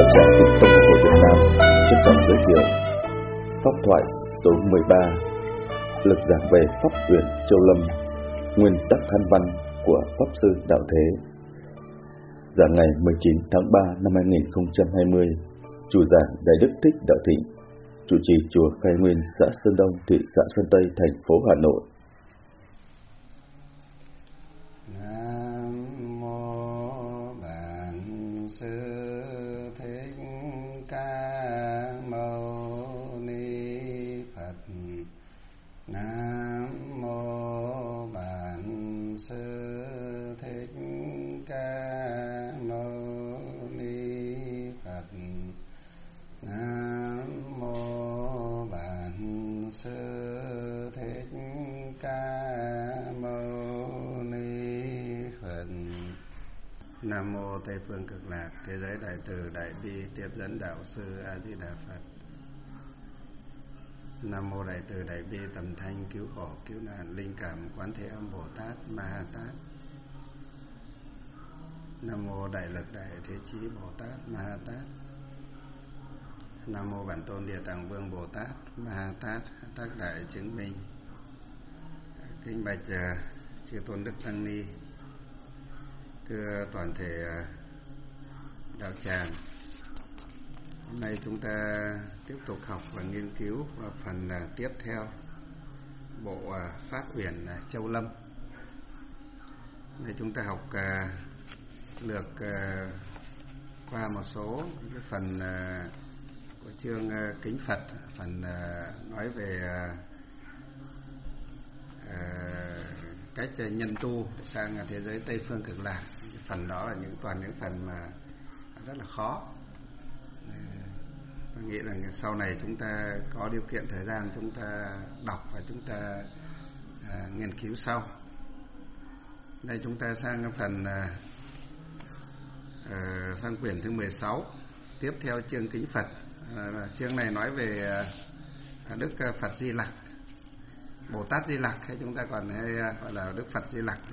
Tràng Việt Tông của Việt Nam trân trọng giới thiệu Pháp thoại số 13, lực giảng về Pháp Uyển Châu Lâm, nguyên tắc căn văn của Pháp Sư Đạo Thế. Giảng ngày 19 tháng 3 năm 2020, chủ giảng Đại Đức Thích Đạo Thịnh, chủ trì chùa Khai Nguyên, xã Sơn Đông, thị xã Sơn Tây, thành phố Hà Nội. Nam mô Tây phương Cực Lạc, thế giới đại từ đại bi tiếp dẫn đạo sư A Di Đà Phật. Nam mô đại từ đại bi tầm thanh cứu khổ cứu nạn linh cảm Quán Thế Âm Bồ Tát Ma Ha Tát. Nam mô đại lực đại thế chí Bồ Tát Ma Ha Tát. Nam mô bản tôn Địa Tạng Vương Bồ Tát Ma Ha Tát, tác đại chứng minh. Kính bạch chư tôn đức tăng ni, thưa toàn thể đạo tràng. Hôm nay chúng ta tiếp tục học và nghiên cứu vào phần tiếp theo bộ Pháp Uyển Châu Lâm. Đây chúng ta học lược qua một số cái phần của chương Kính Phật, phần nói về cách nhân tu sang thế giới Tây phương Cực Lạc. Phần đó là toàn những phần mà rất là khó. Tôi nghĩ là sau này chúng ta có điều kiện thời gian chúng ta đọc và chúng ta nghiên cứu sau. Đây chúng ta sang phần sang quyển thứ 16, tiếp theo chương Kính Phật. Chương này nói về Đức Phật Di Lặc, Bồ Tát Di Lặc, hay chúng ta còn hay gọi là Đức Phật Di Lặc.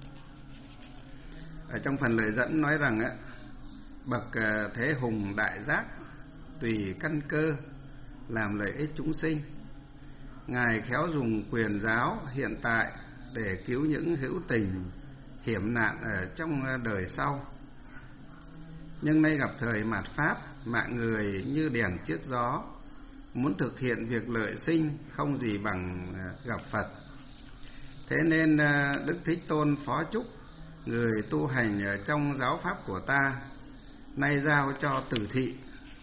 Ở trong phần lời dẫn nói rằng bậc thế hùng đại giác tùy căn cơ làm lợi ích chúng sinh. Ngài khéo dùng quyền giáo hiện tại để cứu những hữu tình hiểm nạn ở trong đời sau. Nhưng nay gặp thời mạt Pháp, mạng người như đèn trước gió, muốn thực hiện việc lợi sinh không gì bằng gặp Phật. Thế nên Đức Thích Tôn phó chúc người tu hành ở trong giáo pháp của ta nay giao cho Tử Thị,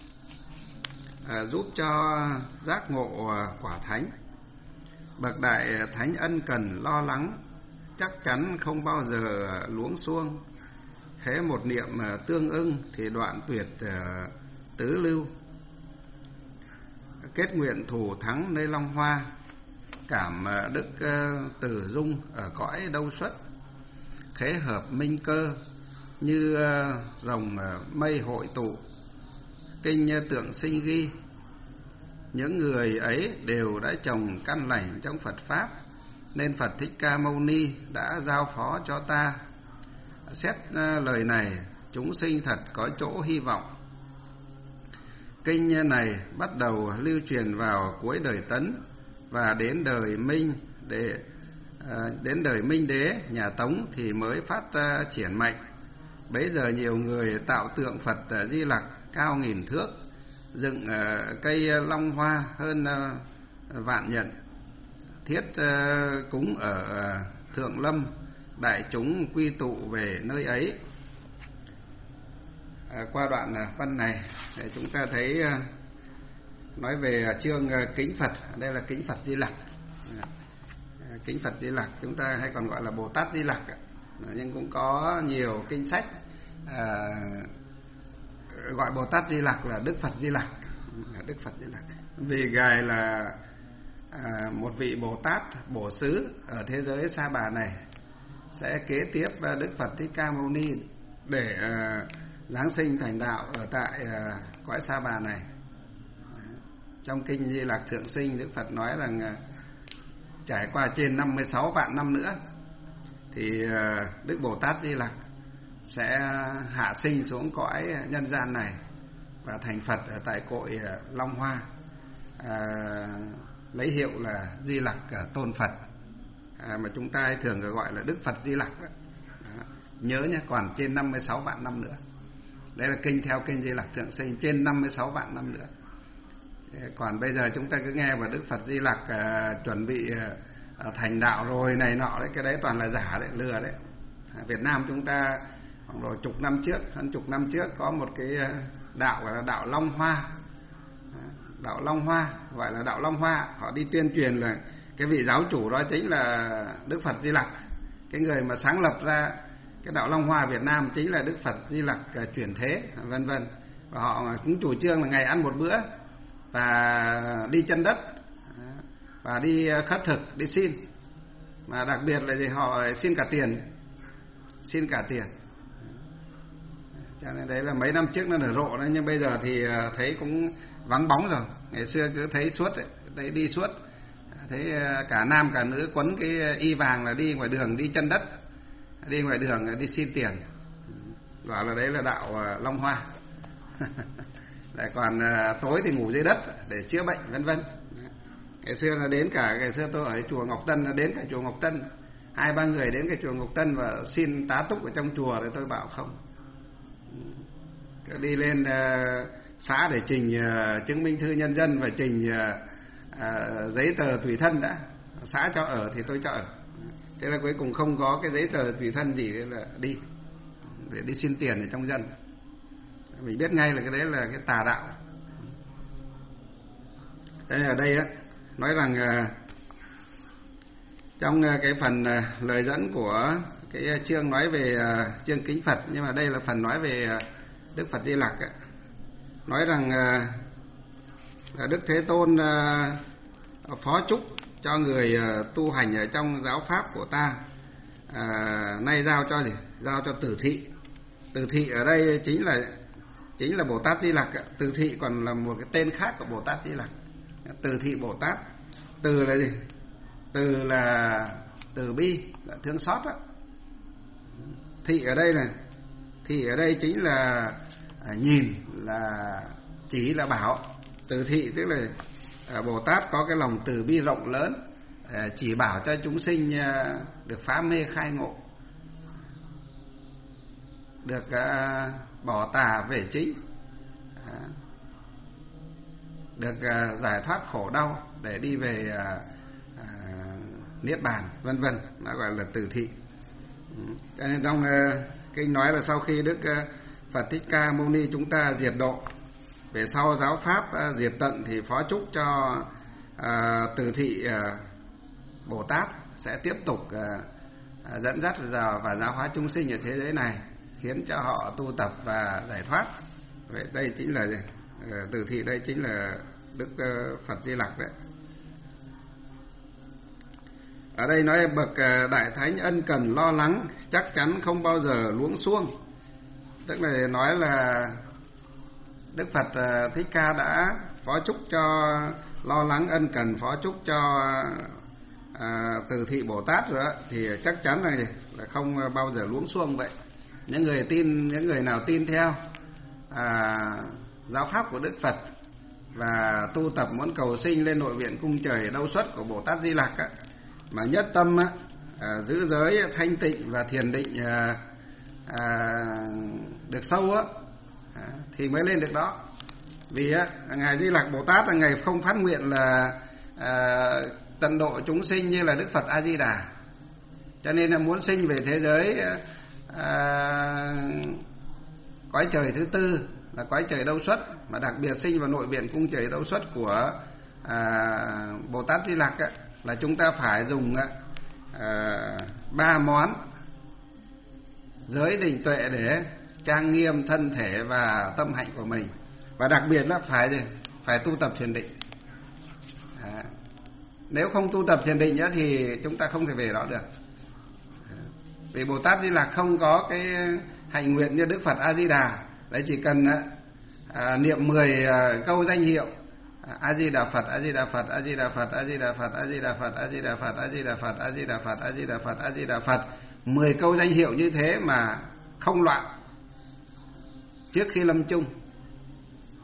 giúp cho giác ngộ quả thánh. Bậc đại thánh ân cần lo lắng, chắc chắn không bao giờ luống xuông. Hễ một niệm tương ưng thì đoạn tuyệt tứ lưu. Kết nguyện thù thắng nơi Long Hoa, cảm đức Tử Dung ở cõi Đâu Xuất. Khế hợp minh cơ như rồng mây hội tụ, kinh tượng sinh ghi. Những người ấy đều đã trồng căn lành trong Phật Pháp, nên Phật Thích Ca Mâu Ni đã giao phó cho ta. Xét lời này, chúng sinh thật có chỗ hy vọng. Kinh này bắt đầu lưu truyền vào cuối đời Tấn và đến đời Minh Đế nhà Tống thì mới phát triển mạnh. Bấy giờ nhiều người tạo tượng Phật Di Lặc cao 1000 thước, dựng cây long hoa hơn vạn nhận, thiết cúng ở Thượng Lâm, đại chúng quy tụ về nơi ấy. Qua đoạn văn này để chúng ta thấy nói về chương Kính Phật. Đây là Kính Phật Di Lặc. Kính Phật Di Lặc chúng ta hay còn gọi là Bồ Tát Di Lặc, nhưng cũng có nhiều kinh sách gọi Bồ Tát Di Lặc là Đức Phật Di Lặc. Đức Phật Di Lặc vì Ngài là một vị Bồ Tát bổ xứ ở thế giới Sa Bà này, sẽ kế tiếp Đức Phật Thích Ca Mâu Ni để giáng sinh thành đạo ở tại cõi Sa Bà này. Trong kinh Di Lặc Thượng Sinh, Đức Phật nói rằng trải qua trên 56 vạn năm nữa thì Đức Bồ Tát Di Lặc sẽ hạ sinh xuống cõi nhân gian này và thành Phật ở tại cội Long Hoa, lấy hiệu là Di Lặc Tôn Phật, mà chúng ta thường gọi là Đức Phật Di Lặc đó. Nhớ nhé, còn trên 56 vạn năm nữa. Đấy là kinh theo kinh Di Lặc Thượng Sinh, trên 56 vạn năm nữa. Còn bây giờ chúng ta cứ nghe vào Đức Phật Di Lặc chuẩn bị thành đạo rồi này nọ đấy, cái đấy toàn là giả đấy, lừa đấy. Việt Nam chúng ta khoảng độ chục năm trước, hơn chục năm trước có một cái đạo gọi là đạo Long Hoa. Đạo Long Hoa, gọi là đạo Long Hoa. Họ đi tuyên truyền là cái vị giáo chủ đó chính là Đức Phật Di Lặc. Cái người mà sáng lập ra cái đạo Long Hoa Việt Nam chính là Đức Phật Di Lặc chuyển thế, vân vân. Và họ cũng chủ trương là ngày ăn một bữa và đi chân đất và đi khất thực, đi xin. Mà đặc biệt là gì, họ xin cả tiền. Xin cả tiền. Cho nên đấy là mấy năm trước nó nở rộ đấy, nhưng bây giờ thì thấy cũng vắng bóng rồi. Ngày xưa cứ thấy suốt đấy, thấy đi suốt. Thấy cả nam cả nữ quấn cái y vàng là đi ngoài đường, đi chân đất, đi ngoài đường đi xin tiền. Gọi là đấy là đạo Long Hoa. Lại còn tối thì ngủ dưới đất để chữa bệnh, vân vân. Ngày xưa là đến cả, ngày xưa tôi ở chùa Ngọc Tân, là đến cả chùa Ngọc Tân, 2-3 người đến cái chùa Ngọc Tân và xin tá túc ở trong chùa, thì tôi bảo không. Đi lên xã để trình chứng minh thư nhân dân và trình giấy tờ tùy thân đã, xã cho ở thì tôi cho ở. Thế là cuối cùng không có cái giấy tờ tùy thân gì, thế là đi để đi xin tiền ở trong dân. Mình biết ngay là cái đấy là cái tà đạo. Thế ở đây á, nói rằng trong cái phần lời dẫn của cái chương nói về chương kính Phật, nhưng mà đây là phần nói về Đức Phật Di Lặc ấy. Nói rằng Đức Thế Tôn phó chúc cho người tu hành ở trong giáo pháp của ta, nay giao cho gì? Giao cho Tử Thị. Tử Thị ở đây chính là Bồ Tát Di Lặc. Tử Thị còn là một cái tên khác của Bồ Tát Di Lặc. Tử Thị Bồ Tát. Từ là gì? Từ là từ bi, là thương xót đó. Thị ở đây này, thị ở đây chính là nhìn, là chỉ, là bảo. Từ thị tức là Bồ Tát có cái lòng từ bi rộng lớn, chỉ bảo cho chúng sinh được phá mê khai ngộ, được bỏ tà về chính, được giải thoát khổ đau để đi về niết bàn, vân vân. Nó gọi là từ thị. Cho nên trong kinh nói là sau khi Đức Phật Thích Ca Mâu Ni chúng ta diệt độ, về sau giáo pháp diệt tận, thì phó chúc cho Từ Thị Bồ Tát sẽ tiếp tục dẫn dắt và giáo hóa chúng sinh ở thế giới này, khiến cho họ tu tập và giải thoát. Vậy đây chính là Từ Thị, đây chính là Đức Phật Di Lặc đấy. Ở đây nói bậc đại thánh ân cần lo lắng, chắc chắn không bao giờ luống xuông. Tức là nói là Đức Phật Thích Ca đã phó chúc cho lo lắng ân cần, phó chúc cho Từ Thị Bồ Tát rồi đó, thì chắc chắn là không bao giờ luống xuông vậy. Những người nào tin theo giáo pháp của Đức Phật và tu tập muốn cầu sinh lên nội viện cung trời đâu xuất của Bồ Tát Di Lặc á, mà nhất tâm giữ giới thanh tịnh và thiền định được sâu á, thì mới lên được đó. Vì ngài Di Lặc Bồ Tát là ngài không phát nguyện là tận độ chúng sinh như là Đức Phật A Di Đà, cho nên là muốn sinh về thế giới cõi trời thứ tư là cõi trời đâu xuất, mà đặc biệt sinh vào nội viện cung trời đâu xuất của Bồ Tát Di Lặc ấy, là chúng ta phải dùng 3 món giới định tuệ để trang nghiêm thân thể và tâm hạnh của mình, và đặc biệt là phải tu tập thiền định. Nếu không tu tập thiền định nữa thì chúng ta không thể về đó được. Vì Bồ Tát Di Lặc không có cái hạnh nguyện như Đức Phật A Di Đà, đấy chỉ cần niệm 10 câu danh hiệu A Di Đà Phật, A Di Đà Phật, A Di Đà Phật, A Di Đà Phật, A Di Đà Phật, A Di Đà Phật, A Di Đà Phật, A Di Đà Phật, A Di Đà Phật, A Di Đà Phật, 10 câu danh hiệu như thế mà không loạn trước khi lâm chung,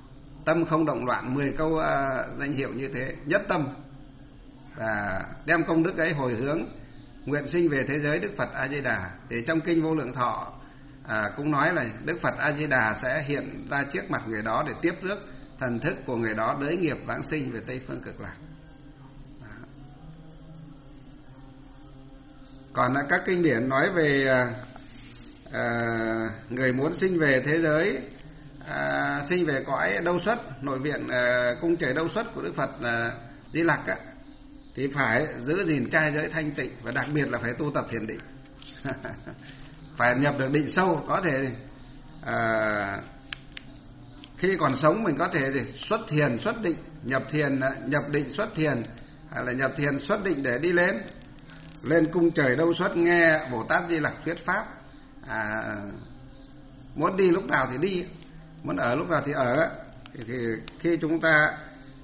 tâm không động loạn, 10 câu danh hiệu như thế, nhất tâm, và đem công đức ấy hồi hướng nguyện sinh về thế giới Đức Phật A Di Đà. Thì trong kinh Vô Lượng Thọ cũng nói là Đức Phật A Di Đà sẽ hiện ra trước mặt người đó để tiếp rước thần thức của người đó đới nghiệp vãng sinh về Tây Phương Cực Lạc. Còn các kinh điển nói về người muốn sinh về thế giới, sinh về cõi Đâu Xuất, nội viện cung trời Đâu Xuất của Đức Phật Di Lặc á, thì phải giữ gìn trai giới thanh tịnh, và đặc biệt là phải tu tập thiền định. Phải nhập được định sâu, có thể khi còn sống mình có thể xuất thiền xuất định, nhập định xuất thiền, hay là nhập thiền xuất định để đi lên cung trời Đâu Xuất nghe Bồ Tát Di Lặc thuyết pháp. Muốn đi lúc nào thì đi, muốn ở lúc nào thì ở. Thì khi chúng ta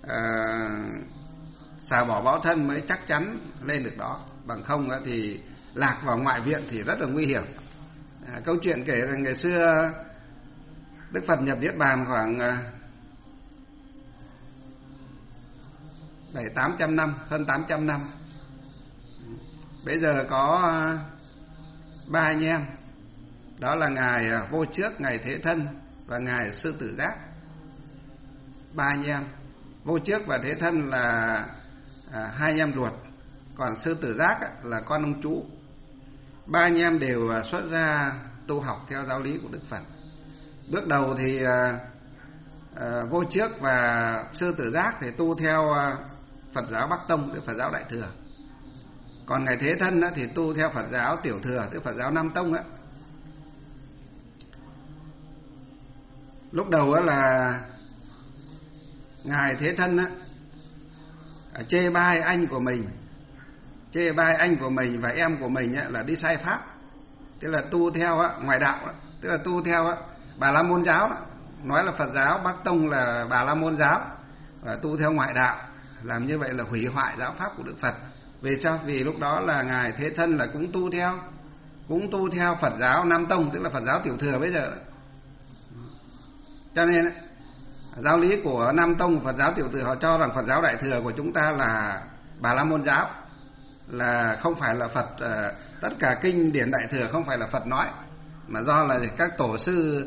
xả bỏ báo thân mới chắc chắn lên được đó, bằng không thì lạc vào ngoại viện thì rất là nguy hiểm. Câu chuyện kể rằng ngày xưa Đức Phật nhập Niết Bàn khoảng 700-800 năm, hơn 800 năm. Bây giờ có 3 anh em, đó là ngài Vô Trước, ngài Thế Thân và ngài Sư Tử Giác. 3 anh em, Vô Trước và Thế Thân là 2 anh em ruột, còn Sư Tử Giác là con ông chú. 3 anh em đều xuất gia tu học theo giáo lý của Đức Phật. Bước đầu thì Vô Trước và Sư Tử Giác thì tu theo Phật giáo Bắc Tông, tức Phật giáo Đại Thừa. Còn ngài Thế Thân thì tu theo Phật giáo Tiểu Thừa, tức Phật giáo Nam Tông. Lúc đầu là ngài Thế Thân chê bai anh của mình và em của mình là đi sai pháp, tức là tu theo ngoại đạo, tức là tu theo Bà La Môn giáo, nói là Phật giáo Bắc Tông là Bà La Môn giáo, và tu theo ngoại đạo. Làm như vậy là hủy hoại giáo pháp của Đức Phật. Vì sao? Vì lúc đó là ngài Thế Thân là cũng tu theo Phật giáo Nam Tông, tức là Phật giáo Tiểu Thừa bây giờ. Cho nên giáo lý của Nam Tông, Phật giáo Tiểu Thừa, họ cho rằng Phật giáo Đại Thừa của chúng ta là Bà La Môn giáo, là không phải là Phật. Tất cả kinh điển Đại Thừa không phải là Phật nói, mà do là các tổ sư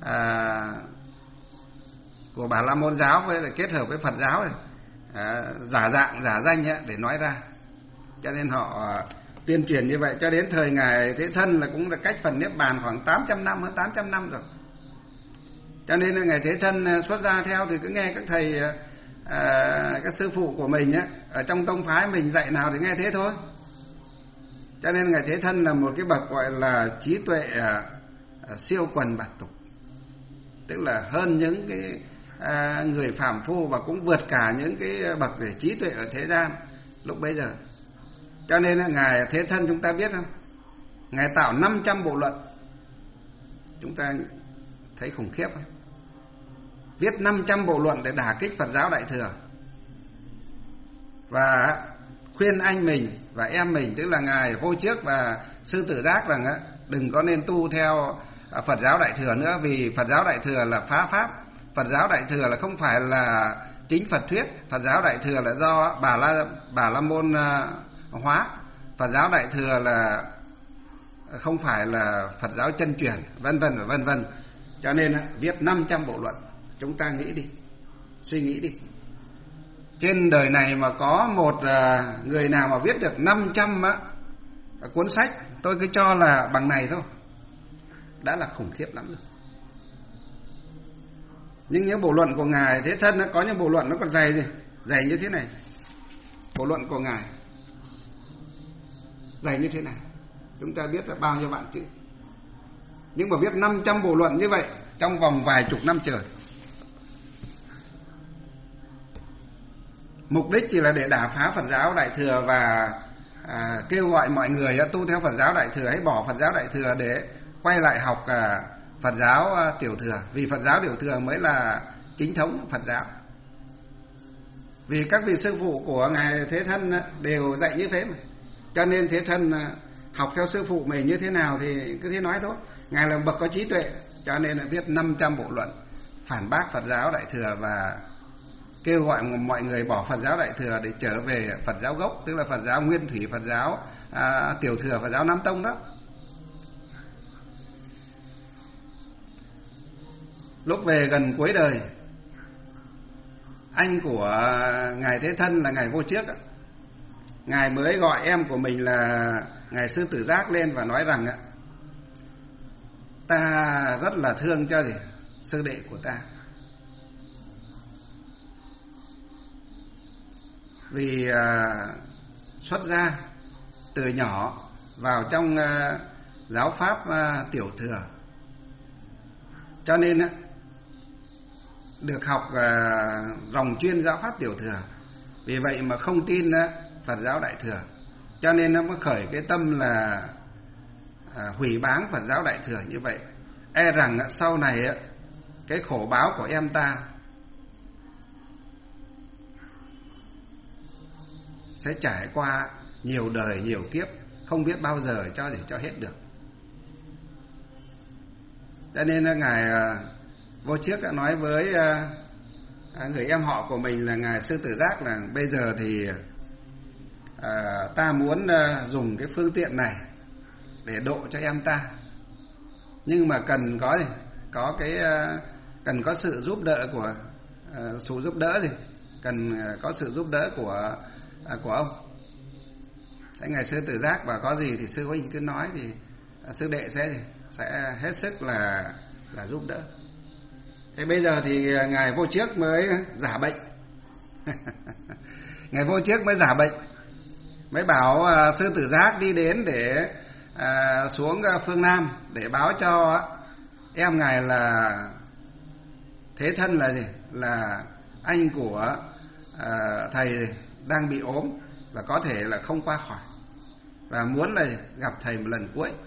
của Bà La Môn giáo với là kết hợp với Phật giáo này, giả dạng giả danh để nói ra. Cho nên họ tuyên truyền như vậy cho đến thời ngài Thế Thân là cũng là cách phần Niết Bàn khoảng 800 năm, hơn 800 năm rồi. Cho nên là ngài Thế Thân xuất gia theo thì cứ nghe các thầy, các sư phụ của mình ở trong tông phái mình dạy nào thì nghe thế thôi. Cho nên ngài Thế Thân là một cái bậc gọi là trí tuệ siêu quần bạt tục, tức là hơn những cái người phàm phu, và cũng vượt cả những cái bậc để trí tuệ ở thế gian lúc bấy giờ. Cho nên là ngài Thế Thân chúng ta biết không, ngài tạo 500 bộ luận, chúng ta thấy khủng khiếp không? Viết 500 bộ luận để đả kích Phật giáo Đại Thừa, và khuyên anh mình và em mình, tức là ngài Vô Trước và Sư Tử Giác, rằng đừng có nên tu theo Phật giáo Đại Thừa nữa, vì Phật giáo Đại Thừa là phá pháp. Phật giáo Đại Thừa là không phải là chính Phật thuyết, Phật giáo Đại Thừa là do Bà La Môn hóa, Phật giáo Đại Thừa là không phải là Phật giáo chân truyền, vân vân và vân vân. Cho nên viết 500 bộ luận. Chúng ta nghĩ đi, suy nghĩ đi, trên đời này mà có một người nào mà viết được 500 cuốn sách, tôi cứ cho là bằng này thôi, đã là khủng khiếp lắm rồi. Nhưng những bộ luận của ngài Thế Thân có những bộ luận nó còn dày như thế này. Bộ luận của ngài dày như thế này, chúng ta biết là bao nhiêu vạn chữ. Nhưng mà viết 500 bộ luận như vậy trong vòng vài chục năm trời, mục đích chỉ là để đả phá Phật giáo Đại Thừa và kêu gọi mọi người tu theo Phật giáo Đại Thừa, hãy bỏ Phật giáo Đại Thừa để quay lại học Phật giáo Tiểu Thừa, vì Phật giáo Tiểu Thừa mới là chính thống Phật giáo. Vì các vị sư phụ của ngài Thế Thân đều dạy như thế mà. Cho nên Thế Thân học theo sư phụ mình như thế nào thì cứ thế nói thôi. Ngài là bậc có trí tuệ, cho nên là viết 500 bộ luận phản bác Phật giáo Đại thừa và kêu gọi mọi người bỏ Phật giáo Đại thừa để trở về Phật giáo gốc, tức là Phật giáo Nguyên Thủy, Phật giáo Tiểu thừa, Phật giáo Nam Tông đó. Lúc về gần cuối đời, anh của ngài Thế Thân là ngài Vô Trước, ngài mới gọi em của mình là ngài Sư Tử Giác lên và nói rằng ta rất là thương cho sư đệ của ta, vì xuất gia từ nhỏ vào trong giáo pháp Tiểu thừa, cho nên được học ròng chuyên giáo pháp Tiểu thừa, vì vậy mà không tin Phật giáo Đại thừa, cho nên nó mới khởi cái tâm là hủy báng Phật giáo Đại thừa như vậy. E rằng sau này cái khổ báo của em ta sẽ trải qua nhiều đời nhiều kiếp, không biết bao giờ cho hết được. Cho nên ngài Vô Trước đã nói với người em họ của mình là ngài Sư Tử Giác là bây giờ thì ta muốn dùng cái phương tiện này để độ cho em ta, nhưng mà cần có sự giúp đỡ của cần có sự giúp đỡ của ông. Thế ngài Sư Tử Giác bảo có gì thì sư huynh cứ nói, thì sư đệ sẽ hết sức là giúp đỡ. Thế bây giờ thì ngài Vô Trước mới giả bệnh. Ngài Vô Trước mới giả bệnh, mới bảo Sư Tử Giác đi đến để xuống phương Nam để báo cho em ngài là Thế Thân là anh của thầy đang bị ốm và có thể là không qua khỏi, và muốn là gặp thầy một lần cuối.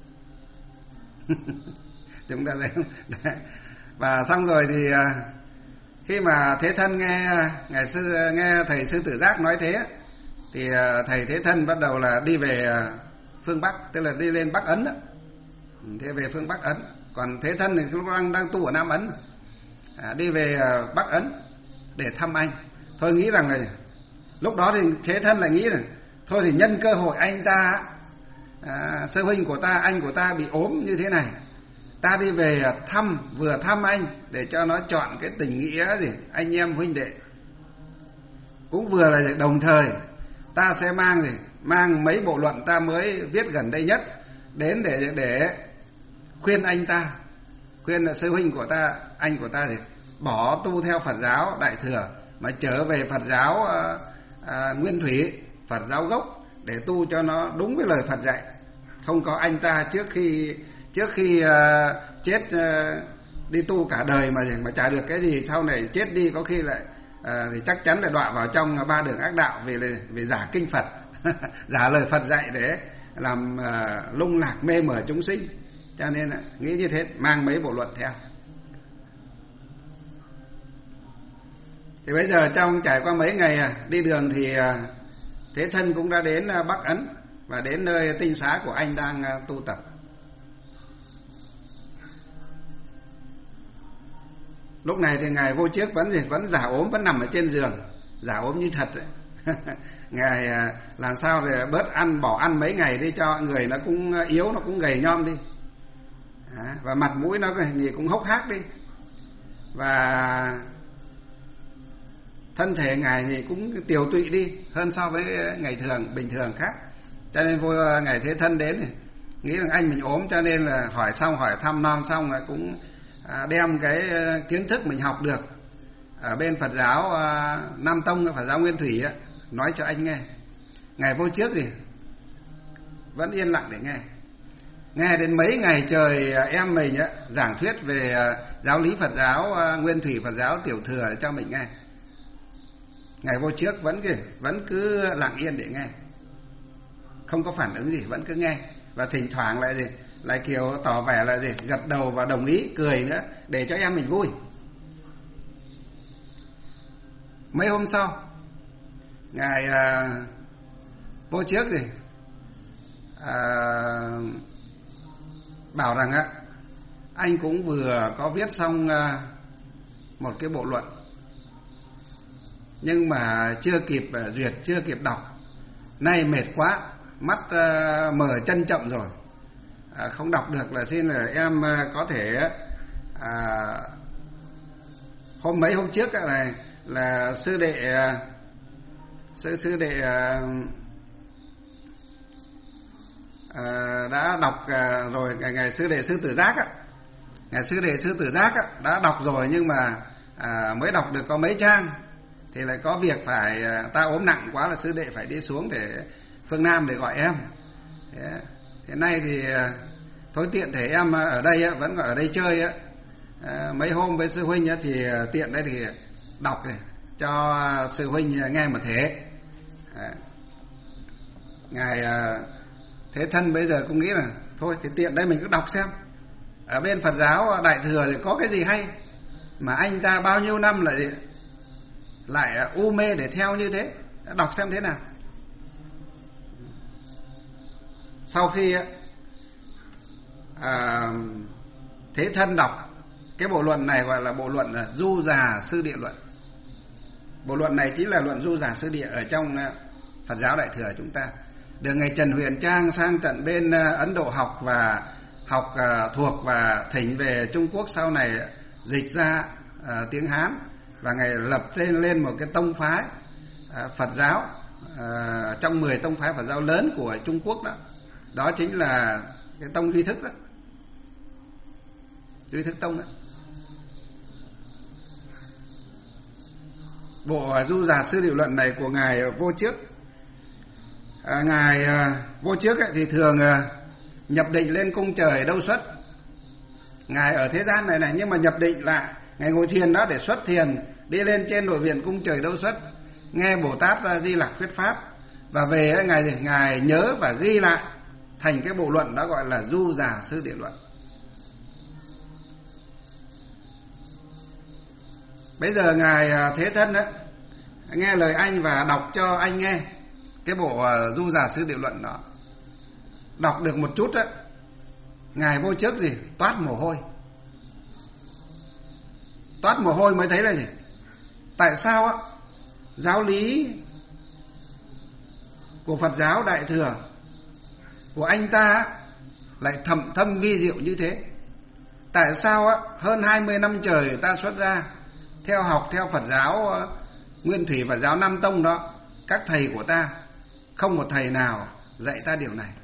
Chúng ta thấy không? Và xong rồi thì khi mà Thế Thân nghe thầy Sư Tử Giác nói thế, thì thầy Thế Thân bắt đầu là đi về phương Bắc, tức là đi lên Bắc Ấn đó. Thế về phương Bắc Ấn, còn Thế Thân thì lúc đang tu ở Nam Ấn, đi về Bắc Ấn để thăm anh. Thôi nghĩ rằng là lúc đó thì Thế Thân lại nghĩ là thôi thì nhân cơ hội anh ta sư huynh của ta, anh của ta bị ốm như thế này, ta đi về vừa thăm anh để cho nó chọn cái tình nghĩa anh em huynh đệ, cũng vừa là đồng thời ta sẽ mang mấy bộ luận ta mới viết gần đây nhất đến để khuyên anh ta, khuyên là sư huynh của ta, anh của ta thì bỏ tu theo Phật giáo Đại thừa mà trở về Phật giáo Nguyên Thủy, Phật giáo gốc, để tu cho nó đúng với lời Phật dạy. Không có anh ta trước khi chết đi tu cả đời mà chả được cái gì, sau này chết đi có khi lại thì chắc chắn là đọa vào trong ba đường ác đạo, vì giả kinh Phật, giả lời Phật dạy để làm lung lạc mê mờ chúng sinh. Cho nên nghĩ như thế, mang mấy bộ luận theo. Thì bây giờ trong trải qua mấy ngày đi đường thì Thế Thân cũng đã đến Bắc Ấn và đến nơi tinh xá của anh đang tu tập. Lúc này thì ngài Vô Trước vẫn giả ốm, vẫn nằm ở trên giường, giả ốm như thật đấy. Ngài làm sao để bớt ăn, bỏ ăn mấy ngày đi cho người nó cũng yếu, nó cũng gầy nhom đi, và mặt mũi nó gì cũng hốc hác đi, và thân thể ngài thì cũng tiều tụy đi hơn so với ngày bình thường khác. Cho nên ngài Thế Thân đến thì nghĩ rằng anh mình ốm, cho nên là hỏi thăm nom xong là cũng đem cái kiến thức mình học được ở bên Phật giáo Nam Tông, Phật giáo Nguyên Thủy nói cho anh nghe. Ngài Vô Trước thì vẫn yên lặng để nghe đến mấy ngày trời em mình giảng thuyết về giáo lý Phật giáo Nguyên Thủy, Phật giáo Tiểu thừa cho mình nghe. Ngài Vô Trước vẫn cứ lặng yên để nghe, không có phản ứng gì, vẫn cứ nghe, và thỉnh thoảng lại kiểu tỏ vẻ là gật đầu và đồng ý, cười nữa để cho em mình vui. Mấy hôm sau, ngài Vô Trước thì bảo rằng anh cũng vừa có viết xong một cái bộ luận, nhưng mà chưa kịp duyệt, chưa kịp đọc. Nay mệt quá, mắt mờ chân chậm rồi, không đọc được, là xin là em có thể mấy hôm trước này là sư đệ đã đọc rồi. Ngài sư đệ sư tử giác đã đọc rồi, nhưng mà mới đọc được có mấy trang thì lại có việc phải, ta ốm nặng quá là sư đệ phải đi xuống để phương Nam để gọi em. Thế nay thì thôi tiện thể em ở đây vẫn còn ở đây chơi mấy hôm với sư huynh thì tiện đây thì đọc này cho sư huynh nghe một thế. Ngài Thế Thân bây giờ cũng nghĩ là thôi thì tiện đây mình cứ đọc xem, ở bên Phật giáo Đại Thừa thì có cái gì hay mà anh ta bao nhiêu năm lại u mê để theo như thế, đọc xem thế nào. Sau khi Thế Thân đọc cái bộ luận này, gọi là bộ luận Du Già Sư Địa Luận. Bộ luận này chính là luận Du Già Sư Địa ở trong Phật giáo Đại Thừa chúng ta, được ngày Trần Huyền Trang sang tận bên Ấn Độ học và thuộc và thỉnh về Trung Quốc, sau này dịch ra tiếng Hán, và ngài lập lên một cái tông phái Phật giáo trong 10 tông phái Phật giáo lớn của Trung Quốc đó. Đó chính là cái tông Duy Thức đó, Duy Thức Tông đó. Bộ Du Già Sư Địa Luận này của ngài Vô Trước. Ngài Vô Trước thì thường nhập định lên cung trời đâu xuất. Ngài ở thế gian này nhưng mà nhập định lại, ngài ngồi thiền đó để xuất thiền, đi lên trên nội viện cung trời đâu xuất, nghe Bồ Tát Di Lặc thuyết pháp, và về ngài nhớ và ghi lại thành cái bộ luận đó, gọi là Du Già Sư Địa Luận. Bây giờ ngài Thế Thân đó nghe lời anh và đọc cho anh nghe cái bộ Du Già Sư Địa Luận đó. Đọc được một chút đó, ngài Vô Trước toát mồ hôi. Toát mồ hôi mới thấy là gì? Tại sao giáo lý của Phật giáo Đại Thừa của anh ta lại thâm thâm vi diệu như thế? Tại sao hơn 20 năm trời ta xuất ra học theo Phật giáo Nguyên Thủy, Phật giáo Nam Tông đó, các thầy của ta không một thầy nào dạy ta điều này.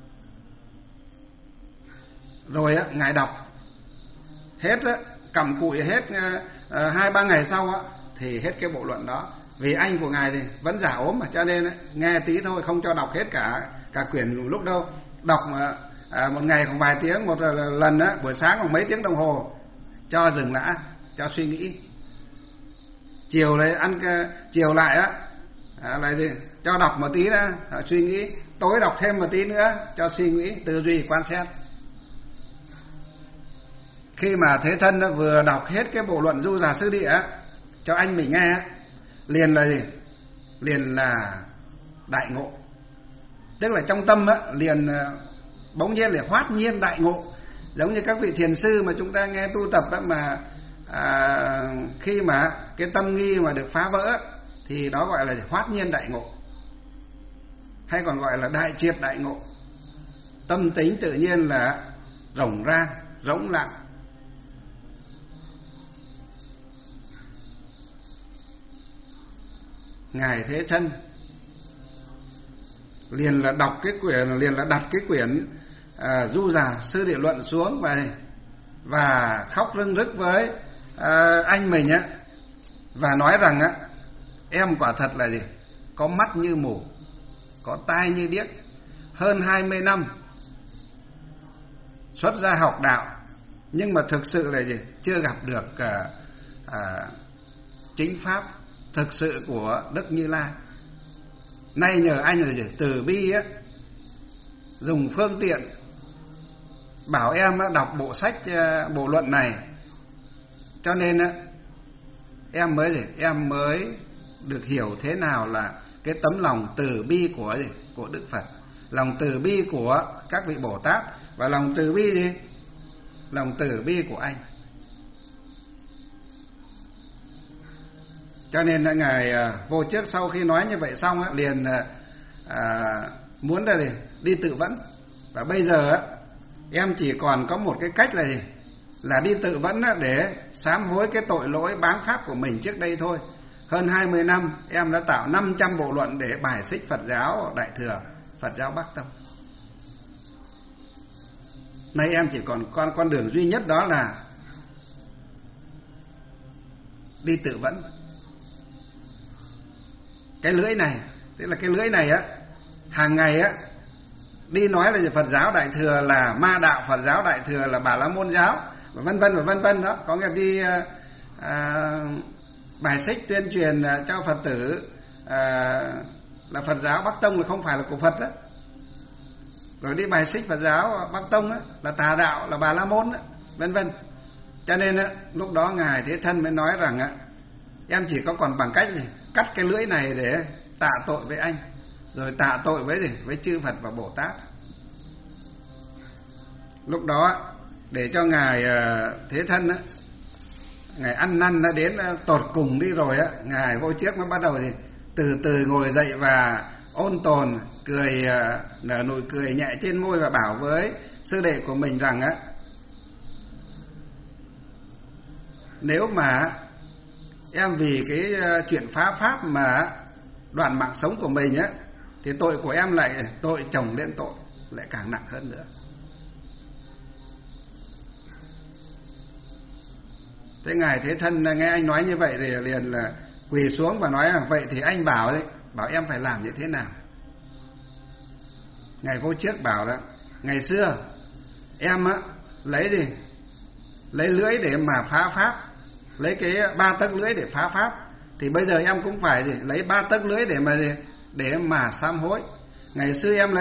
Rồi ngài đọc hết cặm cụi hết 2-3 ngày sau thì hết cái bộ luận đó. Vì anh của ngài thì vẫn giả ốm mà, cho nên nghe tí thôi, không cho đọc hết cả quyển lúc đâu. Đọc một ngày khoảng vài tiếng một lần buổi sáng khoảng mấy tiếng đồng hồ cho dừng lại, cho suy nghĩ. Chiều lại chiều lại lại cho đọc một tí nữa suy nghĩ, tối đọc thêm một tí nữa cho suy nghĩ, tư duy, quan sát. Khi mà Thế Thân vừa đọc hết cái bộ luận Du Già Sư Địa cho anh mình nghe, liền là gì? Liền là đại ngộ. Tức là trong tâm liền bỗng nhiên là hoát nhiên đại ngộ. Giống như các vị thiền sư mà chúng ta nghe tu tập mà khi mà cái tâm nghi mà được phá vỡ thì đó gọi là hoát nhiên đại ngộ, hay còn gọi là đại triệt đại ngộ. Tâm tính tự nhiên là rỗng ra, rỗng lặng. Ngài Thế Thân liền là đọc cái quyển, liền là đặt cái quyển Du Già Sư Địa Luận xuống và khóc rưng rức với anh mình và nói rằng em quả thật là gì? Có mắt như mù, có tai như điếc, hơn 20 năm xuất gia học đạo, nhưng mà thực sự là gì? Chưa gặp được chính pháp thực sự của Đức Như Lai. Nay nhờ anh là gì? Từ bi dùng phương tiện bảo em đọc bộ sách, bộ luận này, cho nên em mới được hiểu thế nào là cái tấm lòng từ bi của Đức Phật, lòng từ bi của các vị Bồ Tát, và lòng từ bi lòng từ bi của anh. Cho nên là ngài Vô Trước sau khi nói như vậy xong liền muốn là đi tự vẫn. Và bây giờ em chỉ còn có một cái cách là gì? Là đi tự vẫn để sám hối cái tội lỗi báng pháp của mình trước đây thôi. Hơn 20 năm em đã tạo 500 bộ luận để bài xích Phật giáo Đại Thừa, Phật giáo Bắc Tông. Nay em chỉ còn con đường duy nhất, đó là đi tự vẫn. Cái lưỡi này, tức là cái lưỡi này hàng ngày đi nói là Phật giáo Đại Thừa là ma đạo, Phật giáo Đại Thừa là Bà La Môn giáo, và vân vân đó, có nghĩa đi bài xích tuyên truyền cho Phật tử là Phật giáo Bắc Tông là không phải là của Phật đó. Rồi đi bài xích Phật giáo Bắc Tông là tà đạo, là Bà La Môn vân vân. Cho nên lúc đó ngài Thế Thân mới nói rằng em chỉ có còn bằng cách gì? Cắt cái lưỡi này để tạ tội với anh, rồi tạ tội với gì? Với chư Phật và Bồ Tát. Lúc đó để cho ngài Thế Thân ngài ăn năn đã đến tột cùng đi rồi ngài Vô Trước mới bắt đầu gì? Từ từ ngồi dậy và ôn tồn, cười nở nụ cười nhẹ trên môi và bảo với sư đệ của mình rằng nếu mà em vì cái chuyện phá pháp mà đoạn mạng sống của mình thì tội của em lại tội chồng lên tội, lại càng nặng hơn nữa. Thế ngài Thế Thân nghe anh nói như vậy thì liền là quỳ xuống và nói rằng vậy thì anh bảo em phải làm như thế nào? Ngài Vô Trước bảo là ngày xưa em lấy lưỡi để mà phá pháp, lấy cái 3 tấc lưỡi để phá pháp, thì bây giờ em cũng phải lấy 3 tấc lưỡi để mà sám hối. Ngày xưa em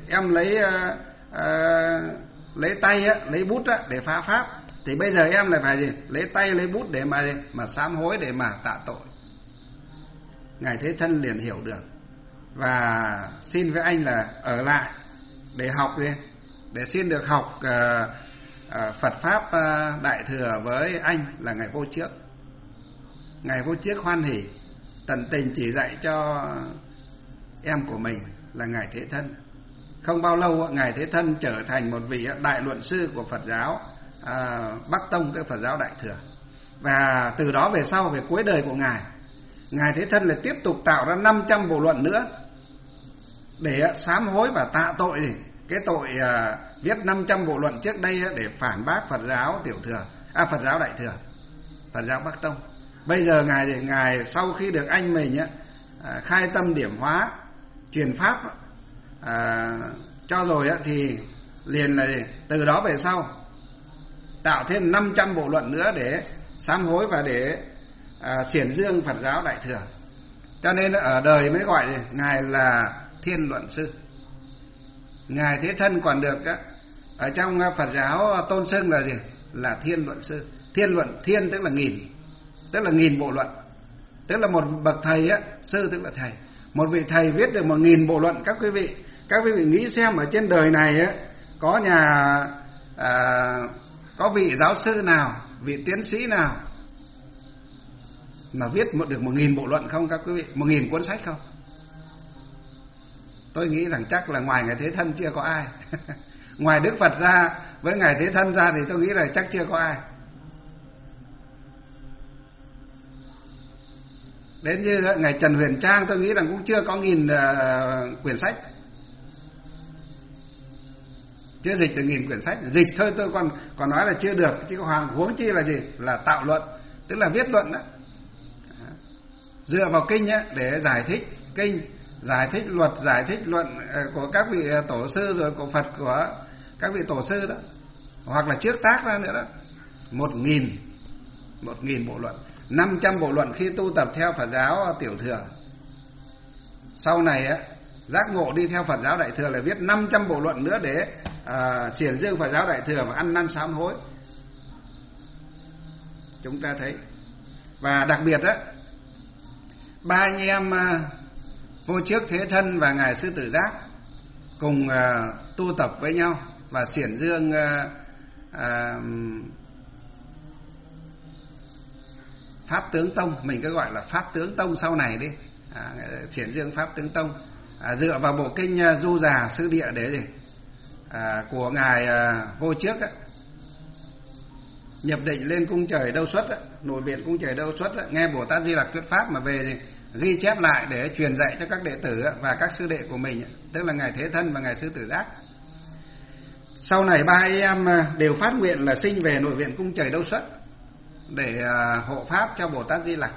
lấy tay lấy bút để phá pháp, thì bây giờ em lại phải lấy tay lấy bút để mà sám hối, để mà tạ tội. Ngài Thế Thân liền hiểu được và xin với anh là ở lại để học để xin được học Phật pháp Đại Thừa với anh là ngài Vô Trước. Ngài Vô Trước hoan hỉ tận tình chỉ dạy cho em của mình là ngài Thế Thân. Không bao lâu ngài Thế Thân trở thành một vị đại luận sư của Phật giáo Bắc Tông, tức Phật giáo Đại Thừa. Và từ đó về sau, về cuối đời của ngài Thế Thân lại tiếp tục tạo ra 500 bộ luận nữa để sám hối và tạ tội cái tội viết 500 bộ luận trước đây để phản bác Phật giáo Tiểu Thừa, Phật giáo Đại Thừa, Phật giáo Bắc Tông. Bây giờ ngài sau khi được anh mình khai tâm điểm hóa, truyền pháp cho rồi thì liền là từ đó về sau tạo thêm 500 bộ luận nữa để sám hối và để xiển dương Phật giáo Đại Thừa. Cho nên ở đời mới gọi ngài là Thiên Luận Sư. Ngài Thế Thân còn được ở trong Phật giáo tôn xưng là gì? Là Thiên Luận Sư. Thiên luận, thiên tức là nghìn bộ luận, tức là một bậc thầy sư tức là thầy. Một vị thầy viết được 1000 bộ luận. Các quý vị nghĩ xem, ở trên đời này có có vị giáo sư nào, vị tiến sĩ nào mà viết được 1000 bộ luận không các quý vị? 1000 cuốn sách không? Tôi nghĩ rằng chắc là ngoài ngài Thế Thân chưa có ai. Ngoài Đức Phật ra, với ngài Thế Thân ra thì tôi nghĩ là chắc chưa có ai. Đến như ngài Trần Huyền Trang, tôi nghĩ rằng cũng chưa có 1000 quyển sách. Chưa dịch được 1000 quyển sách. Dịch thôi tôi còn nói là chưa được, chứ hoàng huống chi là gì? Là tạo luận, tức là viết luận đó. Dựa vào kinh để giải thích kinh, giải thích luật, giải thích luận của các vị tổ sư, rồi của Phật, của các vị tổ sư đó, hoặc là trước tác ra nữa đó. 1000 bộ luận, 500 bộ luận khi tu tập theo Phật giáo Tiểu Thừa. Sau này giác ngộ đi theo Phật giáo Đại Thừa là viết 500 bộ luận nữa để xiển dương Phật giáo Đại Thừa và ăn năn sám hối. Chúng ta thấy. Và đặc biệt ba anh em Vô Trước, Thế Thân và ngài Sư Tử Giác cùng tu tập với nhau và xiển dương Pháp Tướng Tông, mình cứ gọi là Pháp Tướng Tông sau này đi, Triển Dương Pháp Tướng Tông, dựa vào bộ kinh Du Già Sư Địa để gì của ngài Vô Trước nhập định lên cung trời Đâu Xuất, nội viện cung trời Đâu Xuất, nghe Bồ Tát Di Lặc thuyết pháp mà về thì ghi chép lại để truyền dạy cho các đệ tử và các sư đệ của mình, tức là ngài Thế Thân và ngài Sư Tử Giác. Sau này ba em đều phát nguyện là sinh về nội viện cung trời Đâu Xuất để hộ pháp cho Bồ Tát Di Lặc.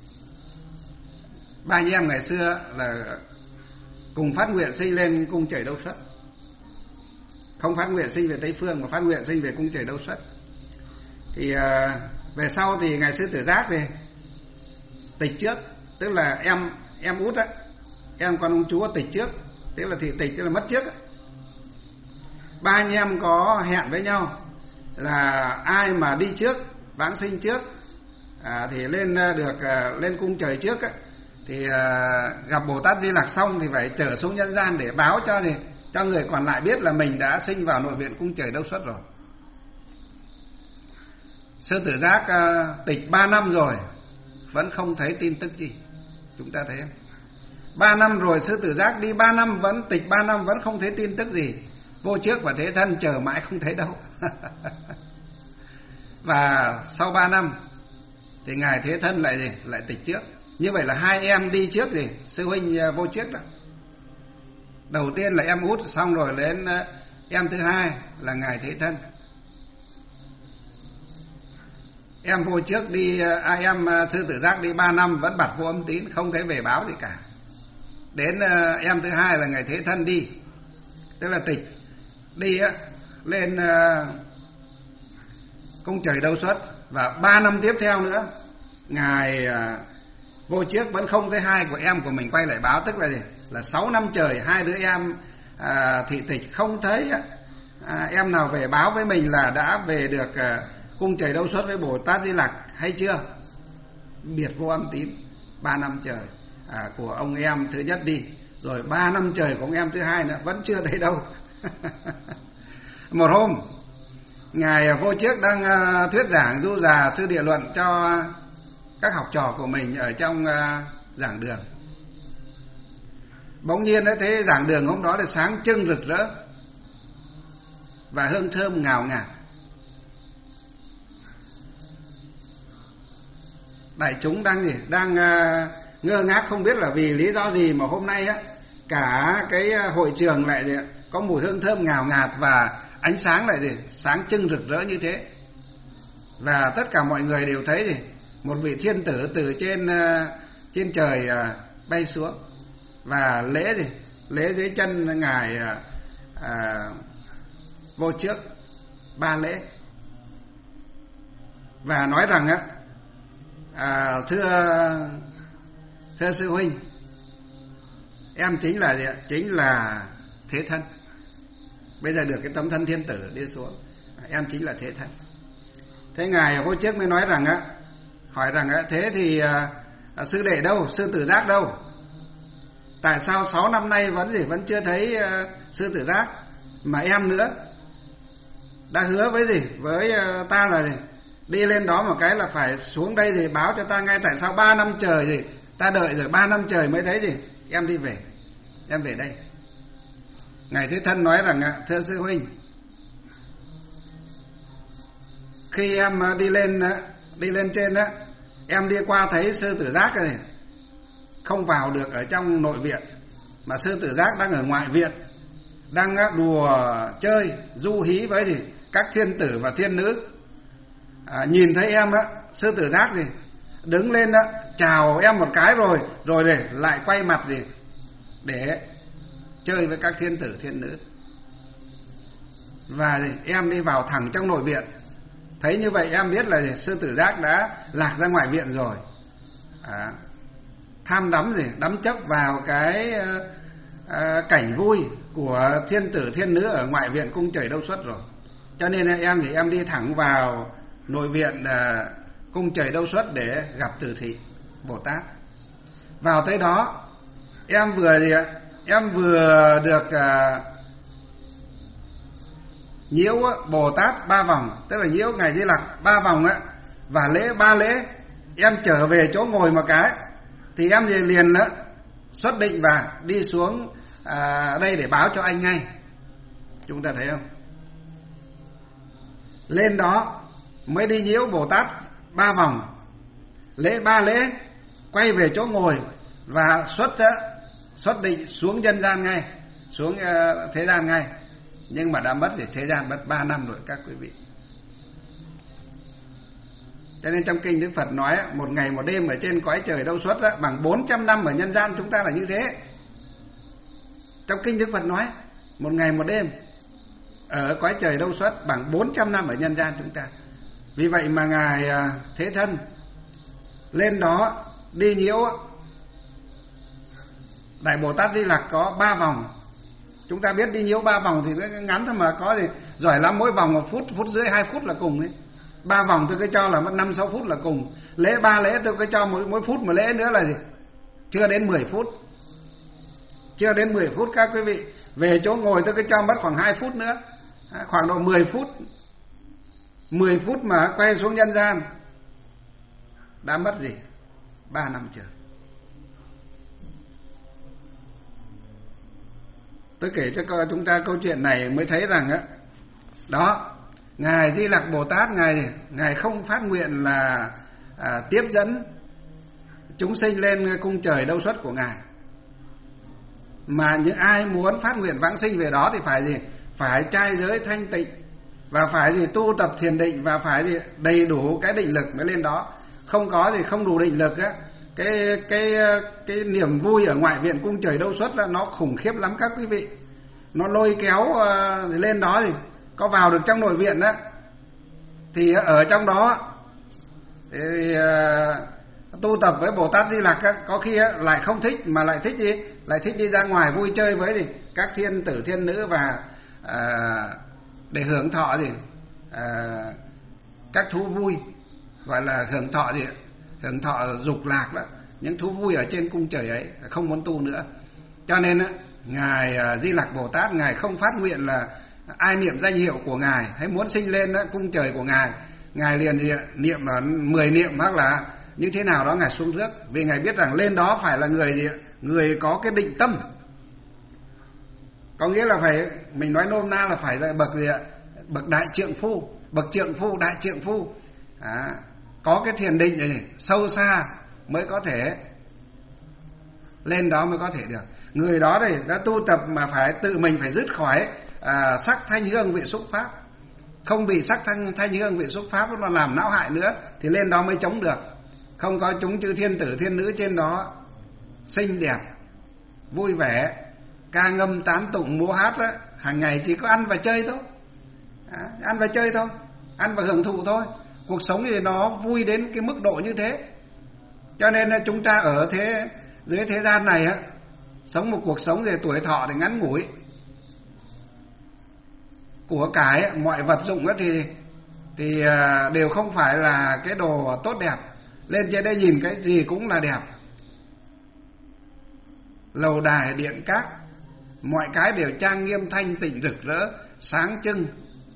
Ba anh em ngày xưa là cùng phát nguyện sinh lên cung trời Đâu Xuất, không phát nguyện sinh về Tây Phương mà phát nguyện sinh về cung trời Đâu Xuất. Thì về sau thì ngài Sư Tử Giác thì tịch trước, tức là em út á, em con ông chúa tịch trước, tức là thị tịch, tức là mất trước á. Ba anh em có hẹn với nhau là ai mà đi trước, vãng sinh trước thì lên cung trời trước á, thì gặp Bồ Tát Di Lặc xong thì phải trở xuống nhân gian để báo cho người còn lại biết là mình đã sinh vào nội viện cung trời Đâu Xuất rồi. Sư Tử Giác tịch 3 năm rồi vẫn không thấy tin tức gì, chúng ta thấy không? 3 năm rồi Sư Tử Giác đi 3 năm vẫn tịch 3 năm vẫn không thấy tin tức gì. Vô Trước và Thế Thân chờ mãi không thấy đâu. Và sau 3 năm thì ngài Thế Thân lại tịch trước. Như vậy là hai em đi trước gì? Sư huynh Vô Trước đó. Đầu tiên là em út, xong rồi đến em thứ hai là ngài Thế Thân. Em Vô Trước đi, em Sư Tử Giác đi 3 năm vẫn bặt vô âm tín, không thấy về báo gì cả. Đến em thứ hai là ngài Thế Thân đi, tức là tịch đi lên cung trời Đâu Xuất, và 3 năm tiếp theo nữa ngài Vô Trước vẫn không thấy hai của em của mình quay lại báo, tức là gì? Là 6 năm trời hai đứa em thị tịch không thấy em nào về báo với mình là đã về được cung trời Đâu Xuất với Bồ Tát Di Lặc hay chưa. Biệt vô âm tín 3 năm trời của ông em thứ nhất đi, rồi 3 năm trời của ông em thứ hai nữa vẫn chưa thấy đâu. Một hôm ngài Vô Trước đang thuyết giảng Du Già Sư Địa Luận cho các học trò của mình ở trong giảng đường. Bỗng nhiên thấy giảng đường hôm đó là sáng trưng rực rỡ và hương thơm ngào ngạt. Đại chúng đang ngơ ngác không biết là vì lý do gì mà hôm nay cả cái hội trường lại có mùi hương thơm ngào ngạt và ánh sáng lại sáng trưng rực rỡ như thế. Và tất cả mọi người đều thấy một vị thiên tử từ trên trời bay xuống và lễ dưới chân ngài Vô Trước 3 lễ, và nói rằng thưa sư huynh, em chính là Thế Thân. Bây giờ được cái tấm thân thiên tử đi xuống, em chính là Thế Thân. Thế ngài Vô Trước mới nói rằng hỏi rằng thế thì sư đệ đâu, Sư Tử Giác đâu? Tại sao 6 năm nay vẫn chưa thấy Sư Tử Giác, mà em nữa đã hứa với ta là đi lên đó một cái là phải xuống đây thì báo cho ta ngay. Tại sao 3 năm trời ta đợi rồi 3 năm trời mới thấy em đi về, em về đây. Ngài Thế Thân nói rằng thưa sư huynh, khi em đi lên trên em đi qua thấy Sư Tử Giác rồi, không vào được ở trong nội viện, mà Sư Tử Giác đang ở ngoại viện, đang đùa chơi du hí với các thiên tử và thiên nữ. Nhìn thấy em Sư Tử Giác đứng lên chào em một cái rồi lại quay mặt để chơi với các thiên tử thiên nữ. Và em đi vào thẳng trong nội viện. Thấy như vậy em biết là Sư Tử Giác đã lạc ra ngoại viện rồi, tham đắm chấp vào cái cảnh vui của thiên tử thiên nữ ở ngoại viện cung trời Đâu Xuất rồi. Cho nên em đi thẳng vào nội viện cung trời Đâu Xuất để gặp Tử Thị Bồ Tát. Vào tới đó em vừa được nhiễu Bồ Tát 3 vòng, tức là nhiễu ngài Di Lặc 3 vòng và lễ 3 lễ em trở về chỗ ngồi một cái thì em liền đó xuất định và đi xuống đây để báo cho anh ngay. Chúng ta thấy không? Lên đó mới đi nhiễu Bồ Tát 3 vòng, lễ 3 lễ, quay về chỗ ngồi và xuất định xuống nhân gian ngay, xuống thế gian ngay. Nhưng mà đã mất thì thế gian mất 3 năm rồi các quý vị. Cho nên trong kinh Đức Phật nói một ngày một đêm ở trên cõi trời đâu xuất bằng 400 năm ở nhân gian chúng ta là như thế. Trong kinh Đức Phật nói một ngày một đêm ở cõi trời đâu xuất bằng 400 năm ở nhân gian chúng ta. Vì vậy mà Ngài Thế Thân lên đó đi nhiễu Đại Bồ Tát Di Lặc có 3 vòng. Chúng ta biết đi nhiễu 3 vòng thì nó ngắn thôi mà, có thì giỏi lắm mỗi vòng 1 phút, phút rưỡi, 2 phút là cùng đấy. 3 vòng tôi cứ cho là mất 5-6 phút là cùng. Lễ 3 lễ tôi cứ cho mỗi phút một lễ nữa là gì? Chưa đến 10 phút. Chưa đến 10 phút các quý vị. Về chỗ ngồi tôi cứ cho mất khoảng 2 phút nữa, khoảng độ 10 phút. 10 phút mà quay xuống nhân gian đã mất gì? 3 năm trời. Tôi kể cho chúng ta câu chuyện này mới thấy rằng đó, Ngài Di Lặc Bồ Tát Ngài không phát nguyện là tiếp dẫn chúng sinh lên cung trời đâu xuất của Ngài, mà những ai muốn phát nguyện vãng sinh về đó thì phải gì? Phải trai giới thanh tịnh và phải gì? Tu tập thiền định và phải gì? Đầy đủ cái định lực mới lên đó. Không có gì, không đủ định lực cái niềm vui ở ngoại viện cung trời đâu xuất là nó khủng khiếp lắm các quý vị. Nó lôi kéo lên đó thì có vào được trong nội viện thì ở trong đó thì tu tập với Bồ Tát Di Lặc có khi lại không thích, mà lại thích gì? Lại thích đi ra ngoài vui chơi với gì? Các thiên tử thiên nữ và để hưởng thọ gì? Các thú vui, gọi là hưởng thọ gì? Hưởng thọ dục lạc đó, những thú vui ở trên cung trời ấy, không muốn tu nữa. Cho nên Ngài Di Lặc Bồ Tát Ngài không phát nguyện là ai niệm danh hiệu của Ngài hay muốn sinh lên cung trời của Ngài liền niệm là 10 niệm hoặc là như thế nào đó Ngài xuống rước, vì Ngài biết rằng lên đó phải là người có cái định tâm. Có nghĩa là phải, mình nói nôm na là phải là bậc gì ạ? Bậc đại trượng phu, bậc trượng phu, đại trượng phu. Có cái thiền định này sâu xa mới có thể lên đó, mới có thể được. Người đó này đã tu tập mà phải tự mình phải dứt khỏi sắc thanh hương vị xúc pháp, không bị sắc thanh hương vị xúc pháp nó làm não hại nữa thì lên đó mới chống được. Không có chúng chư thiên tử thiên nữ trên đó xinh đẹp, vui vẻ, ca ngâm tán tụng múa hát đó, hàng ngày chỉ có ăn và chơi thôi. Ăn và chơi thôi, ăn và hưởng thụ thôi. Cuộc sống thì nó vui đến cái mức độ như thế. Cho nên là chúng ta ở dưới thế gian này sống một cuộc sống thì tuổi thọ thì ngắn ngủi. Của cải mọi vật dụng thì đều không phải là cái đồ tốt đẹp. Lên trên đây nhìn cái gì cũng là đẹp. Lầu đài điện các, mọi cái đều trang nghiêm thanh tịnh rực rỡ sáng trưng.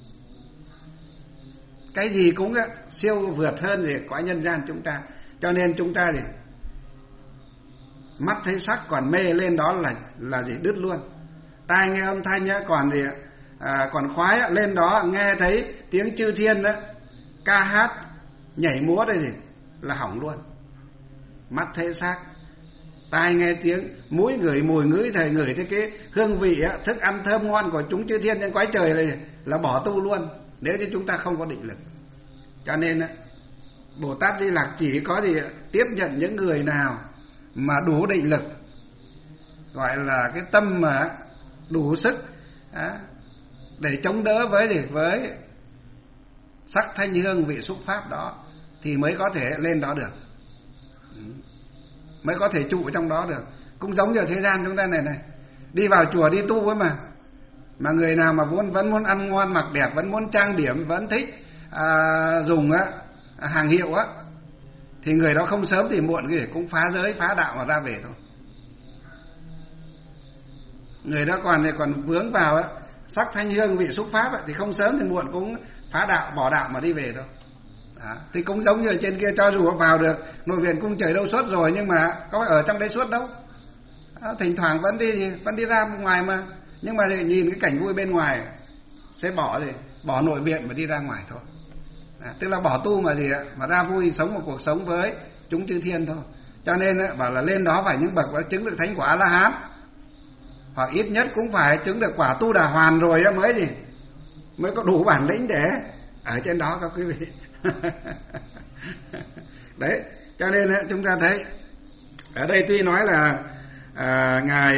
Cái gì cũng siêu vượt hơn thì cõi nhân gian chúng ta. Cho nên chúng ta thì mắt thấy sắc còn mê, lên đó là gì? Đứt luôn. Tai nghe âm thanh còn gì? Còn khoái, lên đó nghe thấy tiếng chư thiên ca hát nhảy múa đây gì? Là hỏng luôn. Mắt thấy sắc, tai nghe tiếng, mũi ngửi mùi, ngửi thấy cái hương vị thức ăn thơm ngon của chúng chư thiên trên cõi trời này là bỏ tu luôn, nếu như chúng ta không có định lực. Cho nên Bồ Tát Di Lặc chỉ có gì? Tiếp nhận những người nào mà đủ định lực, gọi là cái tâm mà đủ sức để chống đỡ với sắc thanh hương vị xúc pháp đó thì mới có thể lên đó được, mới có thể trụ trong đó được. Cũng giống như thế gian chúng ta này đi vào chùa đi tu ấy mà người nào mà vẫn muốn ăn ngon mặc đẹp, vẫn muốn trang điểm, vẫn thích dùng hàng hiệu thì người đó không sớm thì muộn gì cũng phá giới phá đạo mà ra về thôi. Người đó còn vướng vào sắc thanh hương vị xúc pháp thì không sớm thì muộn cũng phá đạo bỏ đạo mà đi về thôi. Thì cũng giống như ở trên kia, cho dù vào được nội viện cung trời đâu suốt rồi, nhưng mà có ở trong đấy suốt đâu. Thỉnh thoảng vẫn đi ra ngoài mà, nhưng mà nhìn cái cảnh vui bên ngoài sẽ bỏ nội viện mà đi ra ngoài thôi. Tức là bỏ tu mà mà ra vui sống một cuộc sống với chúng chư thiên thôi. Cho nên bảo là lên đó phải những bậc đã chứng được thánh quả A-la-hán, hoặc ít nhất cũng phải chứng được quả tu đà hoàn rồi mới có đủ bản lĩnh để ở trên đó các quý vị. Đấy, cho nên chúng ta thấy ở đây tuy nói là ngài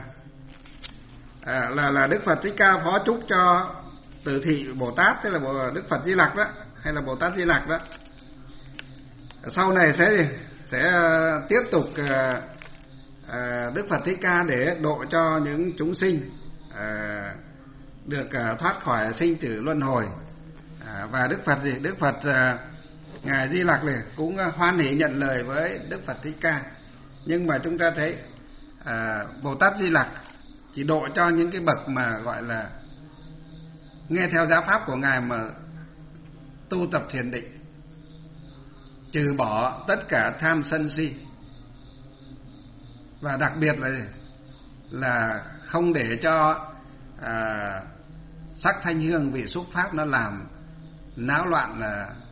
là Đức Phật Thích Ca phó chúc cho Tử Thị Bồ Tát, tức là Đức Phật Di Lặc đó, hay là Bồ Tát Di Lặc đó, sau này sẽ tiếp tục Đức Phật Thích Ca để độ cho những chúng sinh được thoát khỏi sinh tử luân hồi. Và Đức Phật ngài Di Lặc này cũng hoan hỷ nhận lời với Đức Phật Thích Ca. Nhưng mà chúng ta thấy Bồ Tát Di Lặc chỉ độ cho những cái bậc mà gọi là nghe theo giáo pháp của ngài mà tu tập thiền định, trừ bỏ tất cả tham sân si, và đặc biệt là không để cho sắc thanh hương vị xúc pháp nó làm náo loạn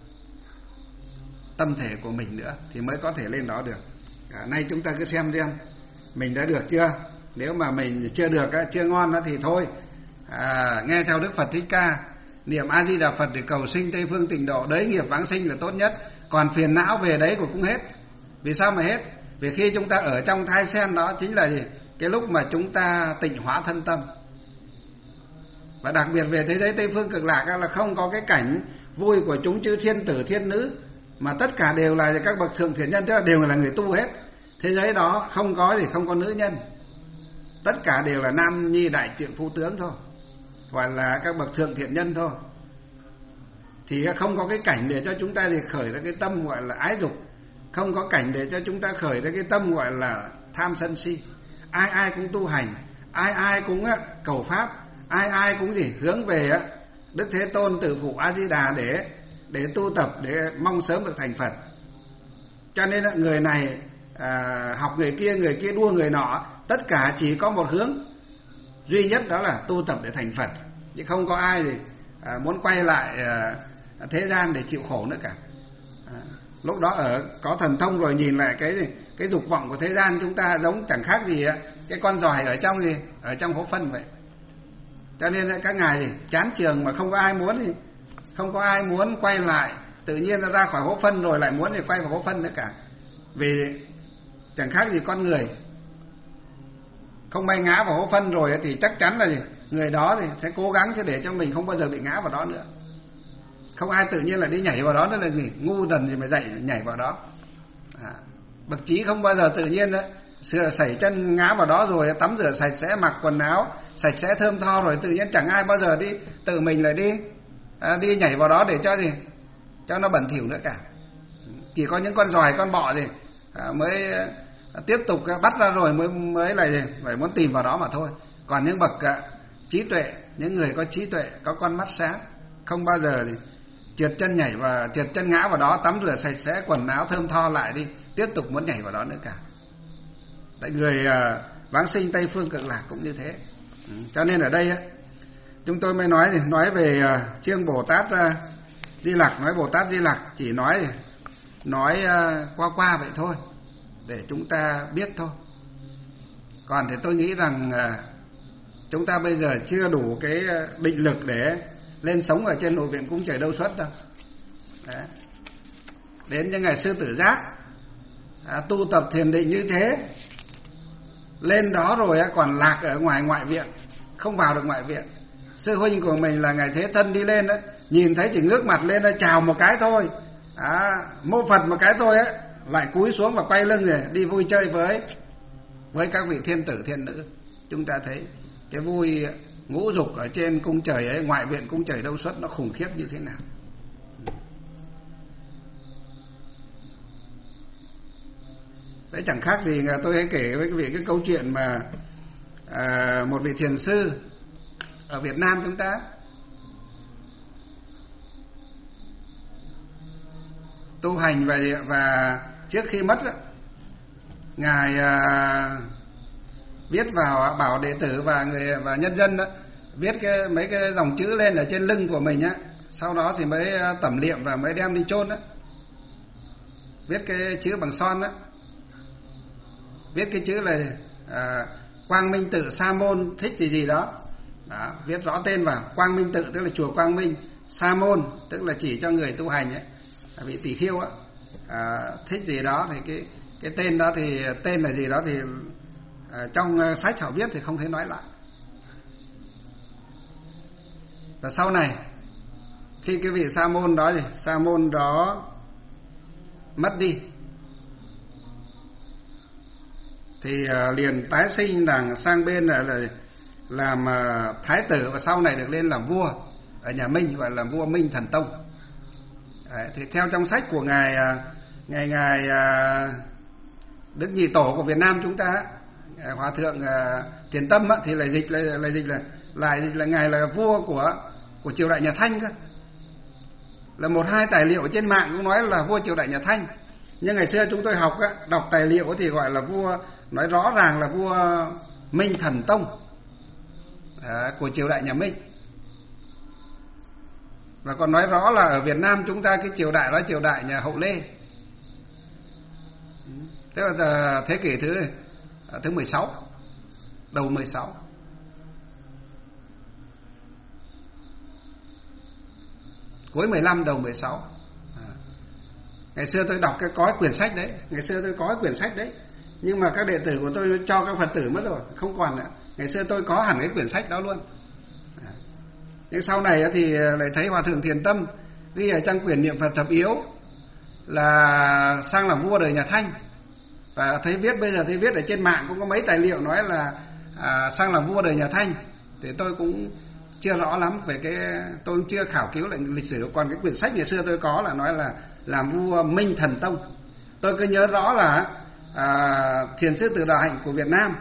tâm thể của mình nữa, thì mới có thể lên đó được. Nay chúng ta cứ xem mình đã được chưa. Nếu mà mình chưa được, chưa ngon thì thôi, nghe theo Đức Phật Thích Ca, niệm A Di Đà Phật để cầu sinh Tây phương tịnh độ, đấy nghiệp vãng sinh là tốt nhất. Còn phiền não về đấy cũng hết. Vì sao mà hết? Vì khi chúng ta ở trong thai sen đó chính là cái lúc mà chúng ta tịnh hóa thân tâm. Và đặc biệt về thế giới Tây phương cực lạc là không có cái cảnh vui của chúng chư thiên tử thiên nữ, mà tất cả đều là các bậc thượng thiện nhân, tức là đều là người tu hết. Thế giới đó không có nữ nhân, tất cả đều là nam nhi đại trượng phu tướng thôi, gọi là các bậc thượng thiện nhân thôi. Thì không có cái cảnh để cho chúng ta khởi ra cái tâm gọi là ái dục, không có cảnh để cho chúng ta khởi ra cái tâm gọi là tham sân si. Ai cũng tu hành, ai cũng cầu pháp, ai cũng hướng về Đức Thế Tôn Tử Phụ A Di Đà để tu tập, để mong sớm được thành Phật. Cho nên người này học người kia đua người nọ, tất cả chỉ có một hướng duy nhất, đó là tu tập để thành Phật, chứ không có ai muốn quay lại thế gian để chịu khổ nữa cả. Lúc đó có thần thông rồi, nhìn lại cái dục vọng của thế gian, chúng ta giống chẳng khác gì cái con giòi ở trong hố phân vậy. Cho nên các ngài chán trường mà không có ai muốn quay lại, tự nhiên ra khỏi hố phân rồi lại muốn quay vào hố phân nữa cả. Vì chẳng khác gì con người không may ngã vào hố phân rồi thì chắc chắn là người đó sẽ cố gắng để cho mình không bao giờ bị ngã vào đó nữa. Không ai tự nhiên là đi nhảy vào đó nữa, là gì ngu đần gì mà dạy nhảy vào đó. Bậc trí không bao giờ tự nhiên sẩy chân ngã vào đó rồi tắm rửa sạch sẽ, mặc quần áo sạch sẽ thơm tho rồi tự nhiên chẳng ai bao giờ tự mình lại đi nhảy vào đó để cho nó bẩn thỉu nữa cả. Chỉ có những con giòi con bọ mới tiếp tục bắt ra rồi mới là phải muốn tìm vào đó mà thôi. Còn những bậc trí tuệ, những người có trí tuệ, có con mắt sáng, không bao giờ trượt chân ngã vào đó, tắm rửa sạch sẽ, quần áo thơm tho lại tiếp tục muốn nhảy vào đó nữa cả. Tại người vãng sinh Tây phương cực lạc cũng như thế. Cho nên ở đây chúng tôi mới nói về chương Bồ Tát Di Lặc. Nói Bồ Tát Di Lặc chỉ nói qua vậy thôi, để chúng ta biết thôi. Còn thì tôi nghĩ rằng chúng ta bây giờ chưa đủ cái định lực để lên sống ở trên nội viện cung trời đâu xuất đâu. Đấy. Đến những ngày Sư Tử Giác tu tập thiền định như thế, lên đó rồi còn lạc ở ngoài ngoại viện, không vào được ngoại viện. Sư huynh của mình là Ngài Thế Thân đi lên nhìn thấy chỉ ngước mặt lên chào một cái thôi, mô Phật một cái thôi lại cúi xuống và quay lưng rồi đi vui chơi với các vị thiên tử thiên nữ. Chúng ta thấy cái vui ngũ dục ở trên cung trời ấy, ngoại viện cung trời đâu xuất, nó khủng khiếp như thế nào. Đấy, chẳng khác gì tôi hãy kể với quý vị cái câu chuyện mà một vị thiền sư ở Việt Nam chúng ta tu hành và trước khi mất đó, ngài viết vào bảo đệ tử và nhân dân đó, viết mấy cái dòng chữ lên ở trên lưng của mình á, sau đó thì mới tẩm liệm và mới đem đi chôn đó. Viết cái chữ bằng son đó, viết cái chữ là Quang Minh Tự Sa Môn thích gì đó. Đó, viết rõ tên vào. Quang Minh Tự tức là chùa Quang Minh, Sa Môn tức là chỉ cho người tu hành ấy, vị tỷ khiêu á, thích gì đó thì cái tên đó thì tên là gì đó thì trong sách họ viết thì không thể nói lại. Và sau này khi cái vị Sa Môn đó mất đi thì liền tái sinh sang bên là làm thái tử, và sau này được lên làm vua ở nhà Minh, gọi là vua Minh Thần Tông. Đấy, thì theo trong sách của ngài Đức Nhị Tổ của Việt Nam chúng ta, Hòa thượng Thiền Tâm á, thì lại dịch là ngài là vua của triều đại nhà Thanh cơ. Là một hai tài liệu trên mạng cũng nói là vua triều đại nhà Thanh, nhưng ngày xưa chúng tôi đọc tài liệu thì gọi là vua, nói rõ ràng là vua Minh Thần Tông của triều đại nhà Minh. Và còn nói rõ là ở Việt Nam chúng ta cái triều đại đó triều đại nhà Hậu Lê, tức là thế kỷ thứ 16, đầu 16. Cuối 15 đầu 16. Ngày xưa tôi đọc có quyển sách đấy, nhưng mà các đệ tử của tôi cho các Phật tử mất rồi, không còn nữa. Ngày xưa tôi có hẳn cái quyển sách đó luôn. Nhưng sau này thì lại thấy Hòa thượng Thiền Tâm ghi ở trong quyển Niệm Phật Thập Yếu là sang làm vua đời nhà Thanh. Và bây giờ thấy viết ở trên mạng cũng có mấy tài liệu nói là sang làm vua đời nhà Thanh. Thì tôi cũng chưa rõ lắm về tôi chưa khảo cứu lại lịch sử. Còn cái quyển sách ngày xưa tôi có là nói là làm vua Minh Thần Tông. Tôi cứ nhớ rõ là Thiền sư Từ Đạo Hạnh của Việt Nam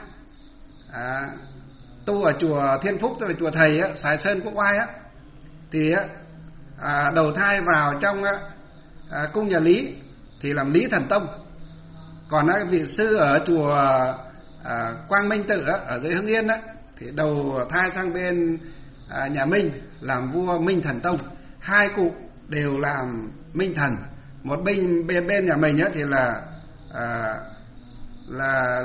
tu ở chùa Thiên Phúc, tức là chùa thầy á, Sài Sơn Quốc Oai á, thì đầu thai vào trong cung nhà Lý thì làm Lý Thần Tông. Còn vị sư ở chùa Quang Minh Tự á, ở dưới Hưng Yên á, thì đầu thai sang bên nhà Minh làm vua Minh Thần Tông. Hai cụ đều làm Minh Thần. Một bên nhà mình á thì là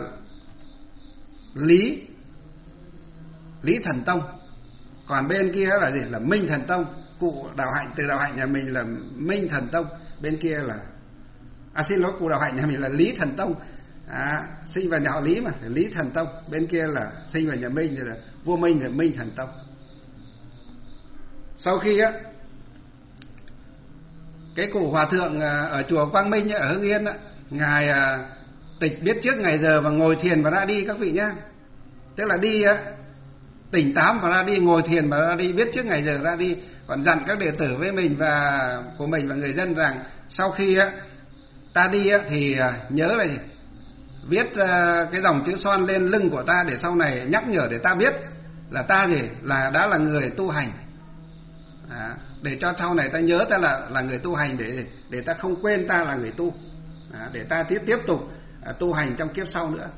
Lý Thần Tông, còn bên kia là gì, là Minh Thần Tông. Cụ Đạo Hạnh, Từ Đạo Hạnh nhà mình là Minh Thần Tông, bên kia là cụ Đạo Hạnh nhà mình là Lý Thần Tông, sinh vào nhà họ Lý mà, Lý Thần Tông. Bên kia là sinh vào nhà Minh thì là vua Minh, là Minh Thần Tông. Sau khi á, cái cụ hòa thượng ở chùa Quang Minh ở Hưng Yên á, ngài tịch biết trước ngày giờ và ngồi thiền và ra đi các vị nhá. Tức là đi á, tỉnh táo và ra đi, ngồi thiền và ra đi, biết trước ngày giờ ra đi. Còn dặn các đệ tử với mình và của mình và người dân rằng sau khi á ta đi á thì nhớ là viết cái dòng chữ son lên lưng của ta để sau này nhắc nhở để ta biết là ta đã là người tu hành. Để cho sau này ta nhớ ta là người tu hành, để ta không quên ta là người tu, để ta tiếp tục tu hành trong kiếp sau nữa.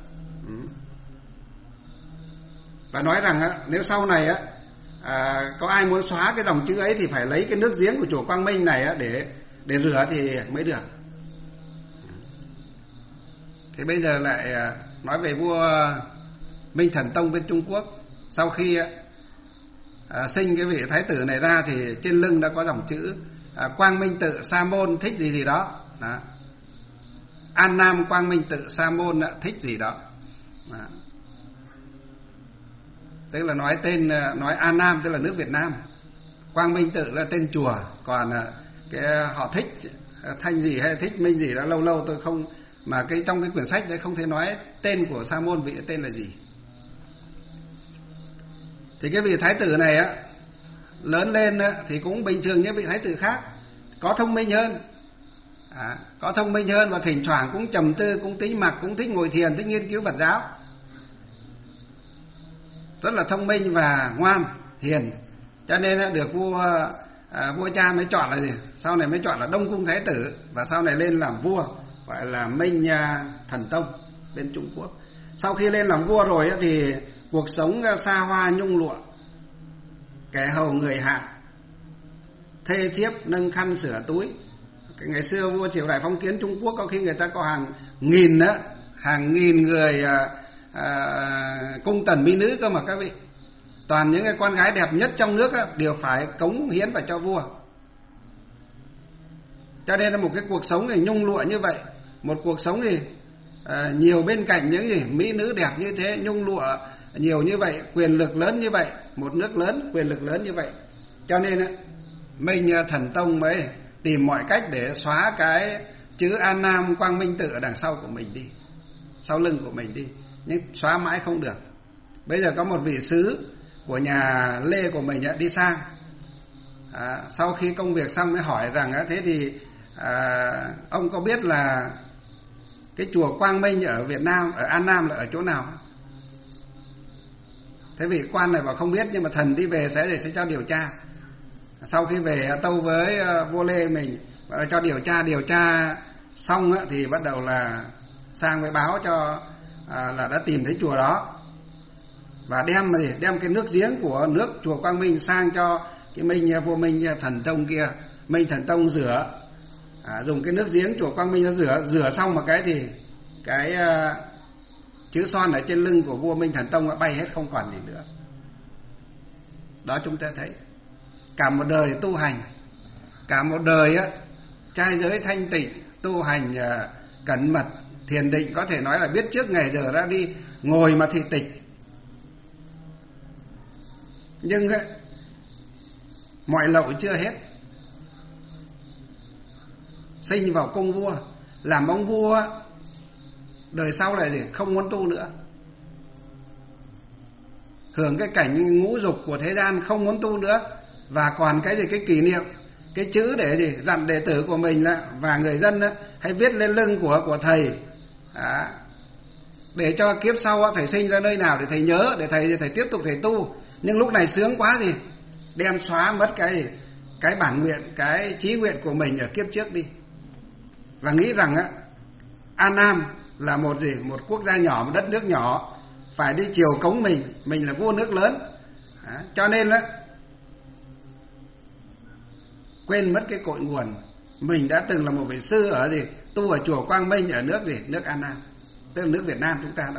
Và nói rằng nếu sau này có ai muốn xóa cái dòng chữ ấy thì phải lấy cái nước giếng của chùa Quang Minh này để rửa thì mới được. Thì bây giờ lại nói về vua Minh Thần Tông bên Trung Quốc. Sau khi sinh cái vị thái tử này ra thì trên lưng đã có dòng chữ Quang Minh Tự Sa Môn thích gì đó. An Nam Quang Minh Tự Sa Môn thích gì đó. Tức là nói An Nam tức là nước Việt Nam, Quang Minh Tự là tên chùa, còn cái họ thích Thanh gì hay thích Minh gì đó lâu tôi không, mà trong cái quyển sách đấy không thể nói tên của Sa Môn vị tên là gì. Thì cái vị thái tử này lớn lên thì cũng bình thường như vị thái tử khác, có thông minh hơn, và thỉnh thoảng cũng trầm tư, cũng tính mặc, cũng thích ngồi thiền, thích nghiên cứu Phật giáo, rất là thông minh và ngoan hiền, cho nên được vua vua cha mới chọn là gì? Sau này mới chọn là Đông Cung Thái Tử, và sau này lên làm vua gọi là Minh Thần Tông bên Trung Quốc. Sau khi lên làm vua rồi thì cuộc sống xa hoa nhung lụa, kẻ hầu người hạ, thê thiếp nâng khăn sửa túi. Ngày xưa vua triều đại phong kiến Trung Quốc có khi người ta có hàng nghìn người cung tần mỹ nữ cơ mà các vị. Toàn những cái con gái đẹp nhất trong nước đều phải cống hiến vào cho vua. Cho nên là một cái cuộc sống thì nhung lụa như vậy, một cuộc sống thì nhiều bên cạnh những gì mỹ nữ đẹp như thế, nhung lụa nhiều như vậy, quyền lực lớn như vậy, một nước lớn quyền lực lớn như vậy. Cho nên Minh Thần Tông mới tìm mọi cách để xóa cái chữ An Nam Quang Minh Tự ở đằng sau của mình đi, sau lưng của mình đi, nhưng xóa mãi không được. Bây giờ có một vị sứ của nhà Lê của mình đi sang, sau khi công việc xong mới hỏi rằng thế thì ông có biết là cái chùa Quang Minh ở Việt Nam, ở An Nam là ở chỗ nào? Thế vị quan này bảo không biết, nhưng mà thần đi về sẽ cho điều tra. Sau khi về tâu với vua Lê mình cho điều tra xong thì bắt đầu là sang với báo cho là đã tìm thấy chùa đó, và đem cái nước giếng của nước chùa Quang Minh sang cho cái vua Minh Thần Tông kia. Minh Thần Tông rửa, dùng cái nước giếng chùa Quang Minh rửa xong một cái thì cái chữ son ở trên lưng của vua Minh Thần Tông đã bay hết, không còn gì nữa. Đó, chúng ta thấy cả một đời tu hành, cả một đời trai giới thanh tịnh, tu hành cẩn mật, thiền định, có thể nói là biết trước ngày giờ ra đi, ngồi mà thì tịch. Nhưng mọi lậu chưa hết, sinh vào cung vua, làm ông vua, đời sau này thì không muốn tu nữa, hưởng cái cảnh ngũ dục của thế gian, không muốn tu nữa. Và còn cái kỷ niệm, cái chữ để dặn đệ tử của mình và người dân hãy viết lên lưng của thầy, để cho kiếp sau thầy sinh ra nơi nào để thầy nhớ, để thầy tiếp tục thầy tu. Nhưng lúc này sướng quá gì, đem xóa mất cái bản nguyện, cái chí nguyện của mình ở kiếp trước đi, và nghĩ rằng An Nam là một quốc gia nhỏ, một đất nước nhỏ, phải đi chiều cống mình là vua nước lớn. Cho nên quên mất cái cội nguồn. Mình đã từng là một vị sư tu ở chùa Quang Minh ở nước An Nam, tức là nước Việt Nam chúng ta đó.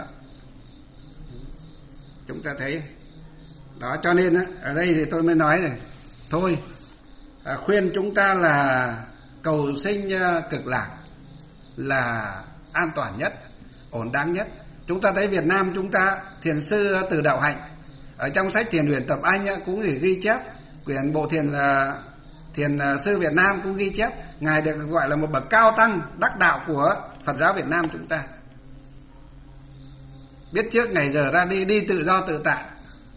Chúng ta thấy đó, cho nên ở đây thì tôi mới nói này, thôi khuyên chúng ta là cầu sinh cực lạc là an toàn nhất, ổn đáng nhất. Chúng ta thấy Việt Nam chúng ta, thiền sư Từ Đạo Hạnh ở trong sách Thiền Huyền Tập Anh cũng ghi chép, quyển bộ Thiền sư Việt Nam cũng ghi chép, ngài được gọi là một bậc cao tăng đắc đạo của Phật giáo Việt Nam chúng ta. Biết trước ngày giờ ra đi tự do tự tại.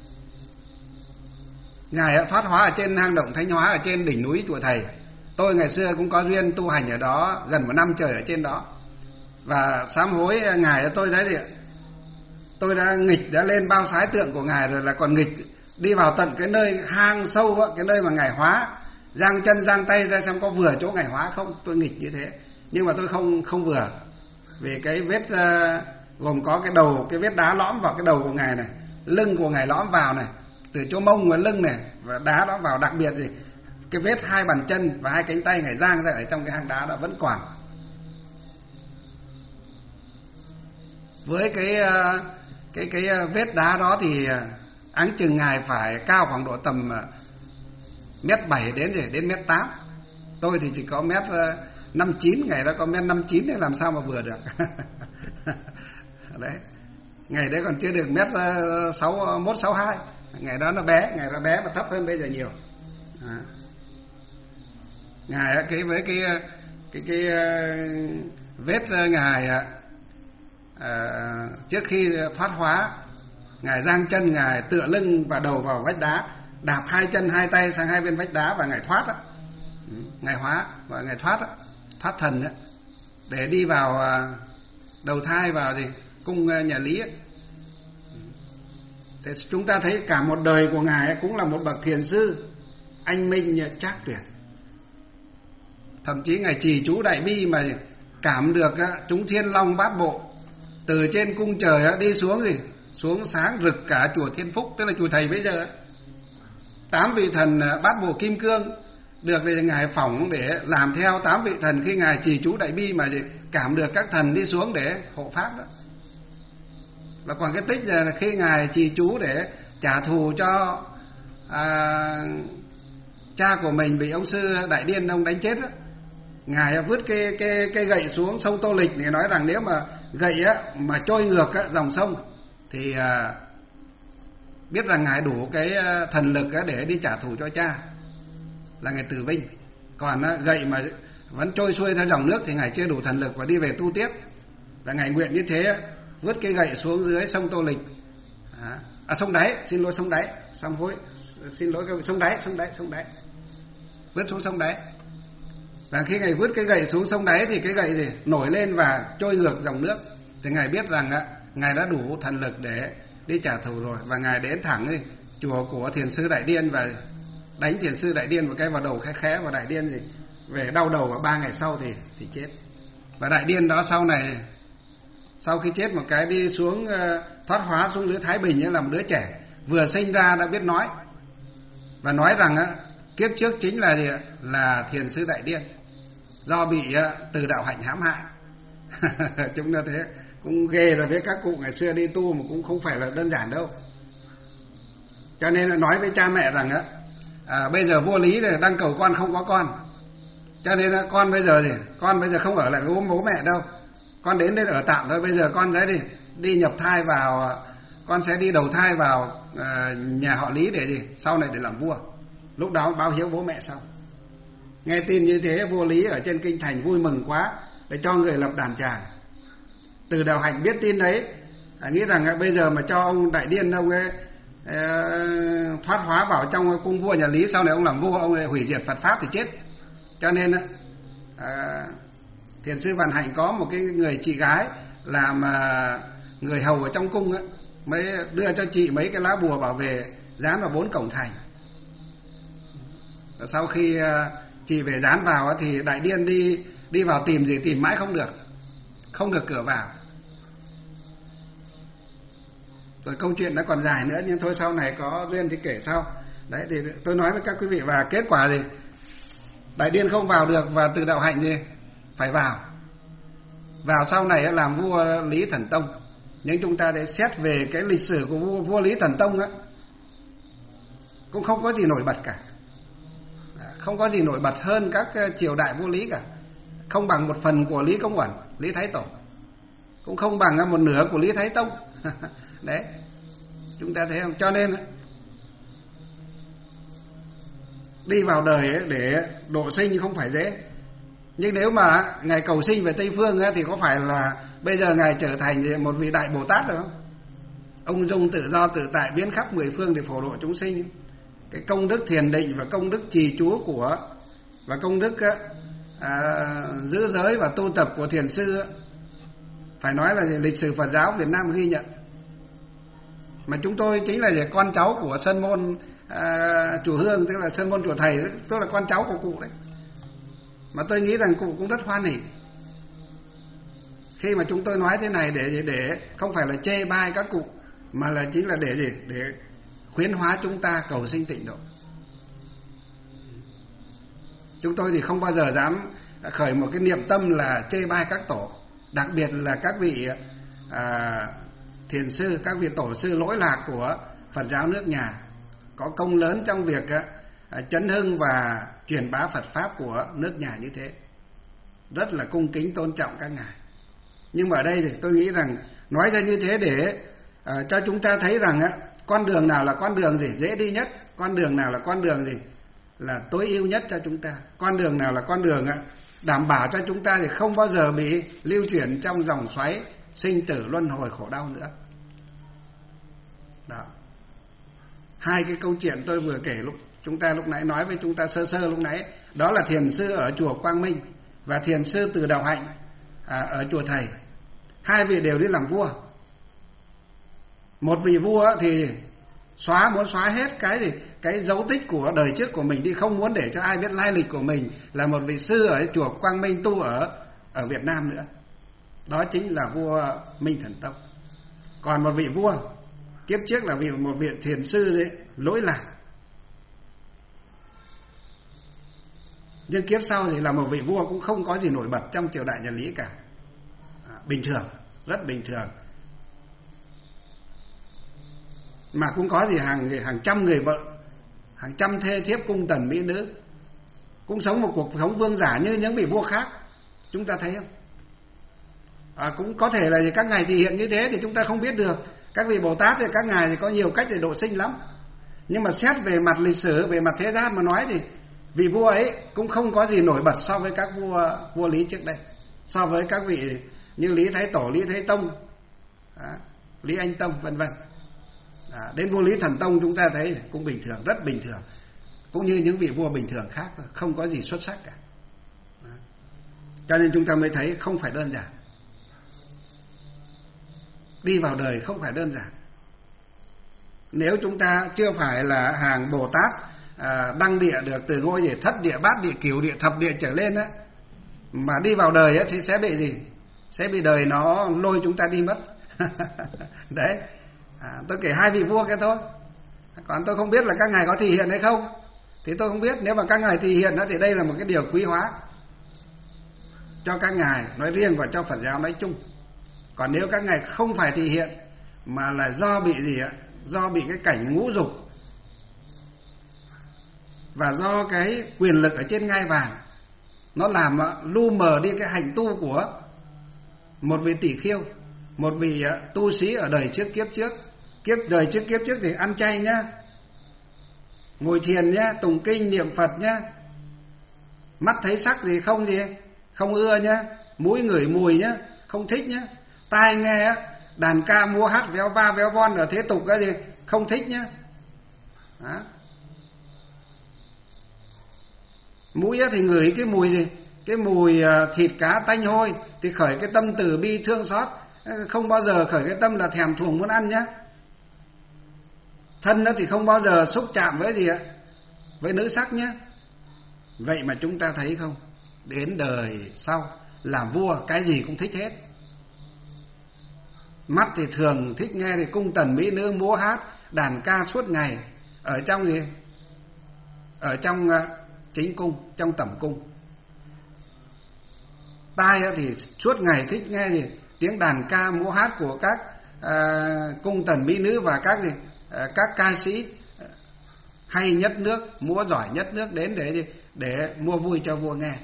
Ngài thoát hóa ở trên hang động Thánh Hóa, ở trên đỉnh núi chùa Thầy. Tôi ngày xưa cũng có duyên tu hành ở đó gần 1 năm trời ở trên đó. Và sám hối ngài, tôi đã lên bao sái tượng của ngài rồi, là còn nghịch đi vào tận cái nơi hang sâu, cái nơi mà ngài hóa, giang chân giang tay ra xem có vừa chỗ ngài hóa không. Tôi nghịch như thế, nhưng mà tôi không vừa, vì cái vết gồm có cái vết đá lõm vào cái đầu của ngài này, lưng của ngài lõm vào này, từ chỗ mông và lưng này, và đá lõm vào. Đặc biệt gì, cái vết 2 bàn chân và 2 cánh tay ngài giang ra ở trong cái hang đá đó vẫn còn. Với cái vết đá đó thì áng chừng ngài phải cao khoảng độ tầm 1m7 đến 1m8. Tôi thì chỉ có 1m59, ngày đó có 1m59 thì làm sao mà vừa được. Đấy, ngày đấy còn chưa được 1m61-62, ngày đó nó bé, mà thấp hơn bây giờ nhiều. Ngài với cái vết ngài trước khi thoát hóa, ngài giang chân, ngài tựa lưng và đầu vào vách đá, đạp 2 chân 2 tay sang 2 bên vách đá, và ngài thoát ngài hóa và ngài thoát thần để đi vào đầu thai, vào cung nhà Lý Thế chúng ta thấy cả một đời của ngài cũng là một bậc thiền sư anh minh trác tuyệt. Thậm chí ngài trì chú đại bi mà cảm được chúng thiên long bát bộ từ trên cung trời đi xuống xuống sáng rực cả chùa Thiên Phúc, tức là chùa thầy bây giờ. 8 vị thần bát bộ kim cương được thì ngài phỏng để làm theo 8 vị thần khi ngài trì chú đại bi mà cảm được các thần đi xuống để hộ pháp đó. Và còn cái tích là khi ngài trì chú để trả thù cho cha của mình bị ông sư Đại Điên ông đánh chết đó, ngài vứt cái gậy xuống sông Tô Lịch để nói rằng nếu mà gậy mà trôi ngược dòng sông thì biết rằng ngài đủ cái thần lực để đi trả thù cho cha, là ngài tử vinh. Còn gậy mà vẫn trôi xuôi theo dòng nước thì ngài chưa đủ thần lực và đi về tu tiếp. Là ngài nguyện như thế, vứt cái gậy xuống dưới sông Tô Lịch, sông Đáy, xin lỗi sông Đáy, xin lỗi sông Đáy, vứt xuống sông Đáy. Và khi ngài vứt cái gậy xuống sông Đáy thì cái gậy gì nổi lên và trôi ngược dòng nước, thì ngài biết rằng ngài đã đủ thần lực để đi trả thù rồi, và ngài đến thẳng chùa của Thiền sư Đại Điên và đánh Thiền sư Đại Điên một cái vào đầu khẽ, và Đại Điên về đau đầu, và 3 ngày sau thì chết. Và Đại Điên đó sau này, sau khi chết một cái đi xuống thoát hóa xuống dưới Thái Bình là một đứa trẻ vừa sinh ra đã biết nói, và nói rằng kiếp trước chính là Thiền sư Đại Điên do bị Từ Đạo Hạnh hãm hại. Chúng ta thế cũng ghê rồi, với các cụ ngày xưa đi tu mà cũng không phải là đơn giản đâu. Cho nên là nói với cha mẹ rằng bây giờ vua Lý này đang cầu con không có con, cho nên con bây giờ không ở lại với bố mẹ đâu, con đến đây ở tạm thôi. Bây giờ con sẽ đi nhập thai vào, con sẽ đi đầu thai vào nhà họ Lý để sau này để làm vua, lúc đó báo hiếu bố mẹ xong. Nghe tin như thế, vua Lý ở trên kinh thành vui mừng quá, để cho người lập đàn tràng. Từ Đạo Hạnh biết tin đấy, nghĩ rằng bây giờ mà cho ông Đại Điên ông ấy thoát hóa vào trong cung vua nhà Lý, sau này ông làm vua, ông ấy hủy diệt Phật pháp thì chết. Cho nên Thiền sư Vạn Hạnh có một cái người chị gái làm người hầu ở trong cung mới đưa cho chị mấy cái lá bùa bảo vệ dán vào 4 cổng thành. Sau khi chị về dán vào thì Đại Điên đi vào tìm mãi không được cửa vào. Rồi câu chuyện nó còn dài nữa, nhưng thôi sau này có duyên thì kể sau. Đấy thì tôi nói với các quý vị, và kết quả Đại Điên không vào được, và Từ Đạo Hạnh phải vào sau này làm vua Lý Thần Tông. Nhưng chúng ta để xét về cái lịch sử của vua Lý Thần Tông cũng không có gì nổi bật cả, không có gì nổi bật hơn các triều đại vua Lý cả, không bằng 1/10 của Lý Công Uẩn, Lý Thái Tổ, cũng không bằng 1/2 của Lý Thái Tông. Đấy, chúng ta thấy không? Cho nên đi vào đời để độ sinh không phải dễ. Nhưng nếu mà ngài cầu sinh về Tây Phương thì có phải là bây giờ ngài trở thành một vị đại Bồ Tát rồi không? Ông dung tự do tự tại biến khắp 10 phương để phổ độ chúng sinh. Cái công đức thiền định và công đức trì chú và công đức giữ giới và tu tập của thiền sư phải nói là lịch sử Phật giáo Việt Nam ghi nhận. Mà chúng tôi chính là con cháu của Sơn Môn Chùa Hương, tức là Sơn Môn Chùa Thầy, tức là con cháu của cụ đấy. Mà tôi nghĩ rằng cụ cũng rất hoan hỉ khi mà chúng tôi nói thế này, để không phải là chê bai các cụ, mà là chính là để khuyến hóa chúng ta cầu sinh tịnh độ. Chúng tôi thì không bao giờ dám khởi một cái niệm tâm là chê bai các tổ, đặc biệt là các vị thiền sư, các vị tổ sư lỗi lạc của Phật giáo nước nhà, có công lớn trong việc chấn hưng và truyền bá Phật pháp của nước nhà như thế. Rất là cung kính tôn trọng các ngài. Nhưng mà ở đây thì tôi nghĩ rằng nói ra như thế để cho chúng ta thấy rằng con đường nào là con đường dễ đi nhất, con đường nào là con đường là tối ưu nhất cho chúng ta, con đường nào là con đường đảm bảo cho chúng ta thì không bao giờ bị lưu chuyển trong dòng xoáy sinh tử luân hồi khổ đau nữa. Đó. 2 cái câu chuyện tôi vừa kể lúc nãy nói với chúng ta sơ lúc nãy, đó là thiền sư ở chùa Quang Minh và thiền sư Từ Đạo Hạnh ở chùa Thầy. 2 vị đều đi làm vua. Một vị vua thì muốn xóa hết cái gì, cái dấu tích của đời trước của mình đi, không muốn để cho ai biết lai lịch của mình là một vị sư ở chùa Quang Minh tu ở Việt Nam nữa. Đó chính là vua Minh Thần Tông. Còn một vị vua kiếp trước là một vị thiền sư đấy, lỗi lạc. Nhưng kiếp sau thì là một vị vua cũng không có gì nổi bật trong triều đại nhà Lý cả. Bình thường, rất bình thường. Mà cũng có gì hàng trăm người vợ, hàng trăm thê thiếp cung tần mỹ nữ, cũng sống một cuộc sống vương giả như những vị vua khác. Chúng ta thấy không? Cũng có thể là các ngài thể hiện như thế thì chúng ta không biết được. Các vị Bồ Tát thì các ngài thì có nhiều cách để độ sinh lắm. Nhưng mà xét về mặt lịch sử, về mặt thế gian mà nói thì vị vua ấy cũng không có gì nổi bật so với các vua Lý trước đây, so với các vị như Lý Thái Tổ, Lý Thái Tông, Lý Anh Tông vân vân. Đến vua Lý Thần Tông chúng ta thấy cũng bình thường, rất bình thường, cũng như những vị vua bình thường khác, không có gì xuất sắc cả. Cho nên chúng ta mới thấy không phải đơn giản. Đi vào đời không phải đơn giản. Nếu chúng ta chưa phải là hàng Bồ Tát đăng địa được từ ngôi gì thất địa, bát địa, cửu địa, thập địa trở lên á, mà đi vào đời á thì sẽ bị gì? Sẽ bị đời nó lôi chúng ta đi mất. Đấy. Tôi kể hai vị vua cái thôi. Còn tôi không biết là các ngài có thể hiện hay không thì tôi không biết. Nếu mà các ngài thể hiện đó thì đây là một cái điều quý hóa cho các ngài nói riêng và cho Phật giáo nói chung. Còn nếu các ngài không phải thể hiện mà là do bị gì ạ? Do bị cái cảnh ngũ dục và do cái quyền lực ở trên ngai vàng nó làm lu mờ đi cái hành tu của một vị tỷ khiêu, một vị tu sĩ ở đời trước kiếp trước. Đời trước kiếp trước thì ăn chay nhá, ngồi thiền nhá, tụng kinh niệm Phật nhá, mắt thấy sắc gì không ưa nhá, mũi ngửi mùi nhá, không thích nhá, tai nghe đàn ca múa hát véo va véo von ở thế tục cái gì không thích nhá. Đó. Mũi thì ngửi cái mùi gì, cái mùi thịt cá tanh hôi thì khởi cái tâm từ bi thương xót, không bao giờ khởi cái tâm là thèm thuồng muốn ăn nhá. Thân thì không bao giờ xúc chạm với gì ạ, với nữ sắc nhá. Vậy mà chúng ta thấy không, đến đời sau làm vua cái gì cũng thích hết. Mắt thì thường thích nghe thì cung tần mỹ nữ múa hát đàn ca suốt ngày ở trong gì, ở trong chính cung, trong tẩm cung. Tai thì suốt ngày thích nghe gì, tiếng đàn ca múa hát của các cung tần mỹ nữ và các gì, các ca sĩ hay nhất nước, múa giỏi nhất nước đến để mua vui cho vua nghe.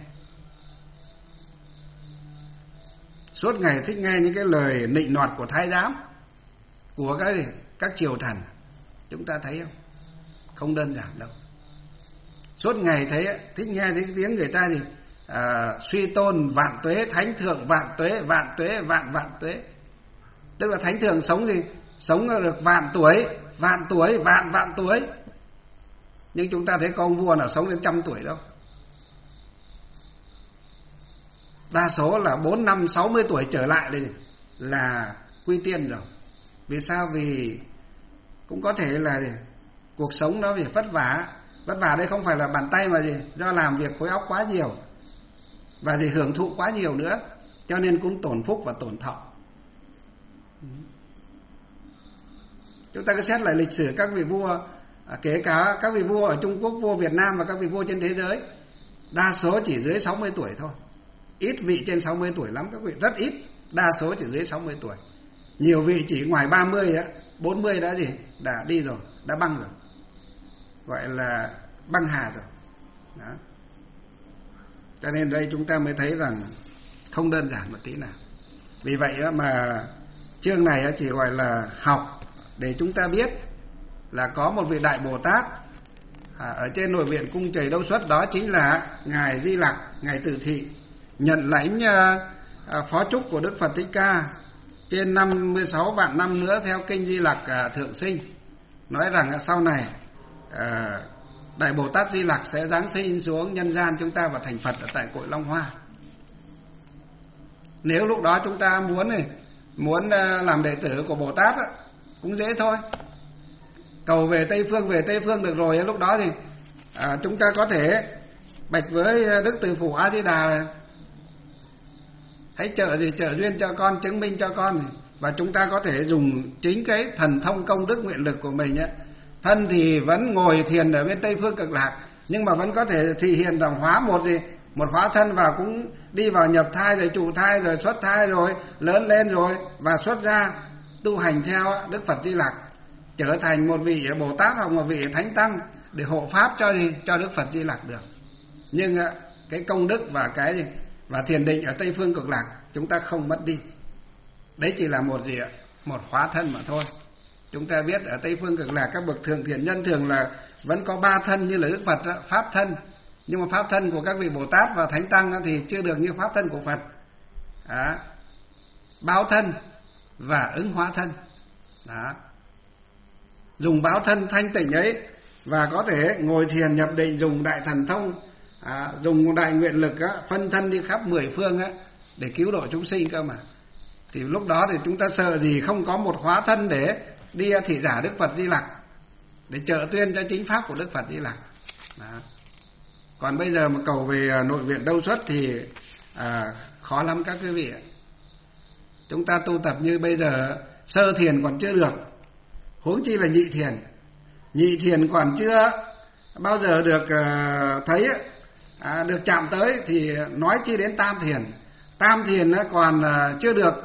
Suốt ngày thích nghe những cái lời nịnh nọt của thái giám, của các triều thần. Chúng ta thấy không? Không đơn giản đâu. Suốt ngày thích nghe cái tiếng người ta gì suy tôn vạn tuế, thánh thượng vạn tuế, vạn tuế, vạn tuế. Tức là thánh thượng sống gì? Sống được vạn tuổi, vạn tuổi. Nhưng chúng ta thấy có ông vua nào sống đến 100 tuổi đâu. Đa số là 4, 5, 60 tuổi trở lại đây là quy tiên rồi. Vì sao? Vì cũng có thể là cuộc sống đó vì vất vả. Vất vả đây không phải là bàn tay mà gì, do làm việc khối óc quá nhiều và gì hưởng thụ quá nhiều nữa, cho nên cũng tổn phúc và tổn thọ. Chúng ta cứ xét lại lịch sử các vị vua, kể cả các vị vua ở Trung Quốc, vua Việt Nam và các vị vua trên thế giới, đa số chỉ dưới 60 tuổi thôi. Ít vị trên 60 tuổi lắm, các vị rất ít, đa số chỉ dưới 60 tuổi. Nhiều vị chỉ ngoài 30 á, 40 đã đi rồi, đã băng rồi. Gọi là băng hà rồi. Đó. Cho nên đây chúng ta mới thấy rằng không đơn giản một tí nào. Vì vậy mà chương này chỉ gọi là học để chúng ta biết là có một vị Đại Bồ Tát ở trên nội viện cung Trời Đâu Xuất, đó chính là ngài Di Lặc, ngài Tử Thị, nhận lãnh phó trúc của Đức Phật Thích Ca trên 56 vạn năm nữa theo kinh Di Lặc Thượng Sinh, nói rằng sau này Đại Bồ Tát Di Lặc sẽ giáng sinh xuống nhân gian chúng ta và thành Phật ở tại cội Long Hoa. Nếu lúc đó chúng ta muốn làm đệ tử của Bồ Tát cũng dễ thôi. cầu về Tây Phương được rồi, lúc đó thì chúng ta có thể bạch với Đức Từ Phụ A Di Đà là hãy trợ duyên cho con, chứng minh cho con này. Và chúng ta có thể dùng chính cái thần thông công đức nguyện lực của mình ấy. Thân thì vẫn ngồi thiền ở bên Tây Phương Cực Lạc, nhưng mà vẫn có thể thị hiện rằng hóa một hóa thân vào, cũng đi vào nhập thai rồi trụ thai rồi xuất thai rồi lớn lên rồi và xuất ra tu hành theo Đức Phật Di Lặc, trở thành một vị Bồ Tát hoặc một vị Thánh Tăng để hộ pháp cho Đức Phật Di Lặc được. Nhưng cái công đức và thiền định ở Tây Phương Cực Lạc chúng ta không mất đi. Đấy chỉ là một hóa thân mà thôi. Chúng ta biết ở Tây Phương Cực Lạc các bậc thượng thiện nhân thường là vẫn có 3 thân như là Đức Phật đó, pháp thân. Nhưng mà pháp thân của các vị Bồ Tát và Thánh Tăng thì chưa được như pháp thân của Phật. Đó. Báo thân và ứng hóa thân. Đó. Dùng báo thân thanh tịnh ấy và có thể ngồi thiền nhập định, dùng đại thần thông, dùng đại nguyện lực phân thân đi khắp 10 phương để cứu độ chúng sinh cơ mà. Thì lúc đó thì chúng ta sợ gì không có một hóa thân để đi thị giả Đức Phật Di Lặc, để trợ tuyên cho chính pháp của Đức Phật Di Lặc. Đó. Còn bây giờ mà cầu về nội viện Đâu Xuất thì khó lắm các quý vị. Chúng ta tu tập như bây giờ sơ thiền còn chưa được, huống chi là nhị thiền. Nhị thiền còn chưa bao giờ được thấy, được chạm tới, thì nói chi đến tam thiền. Tam thiền còn chưa được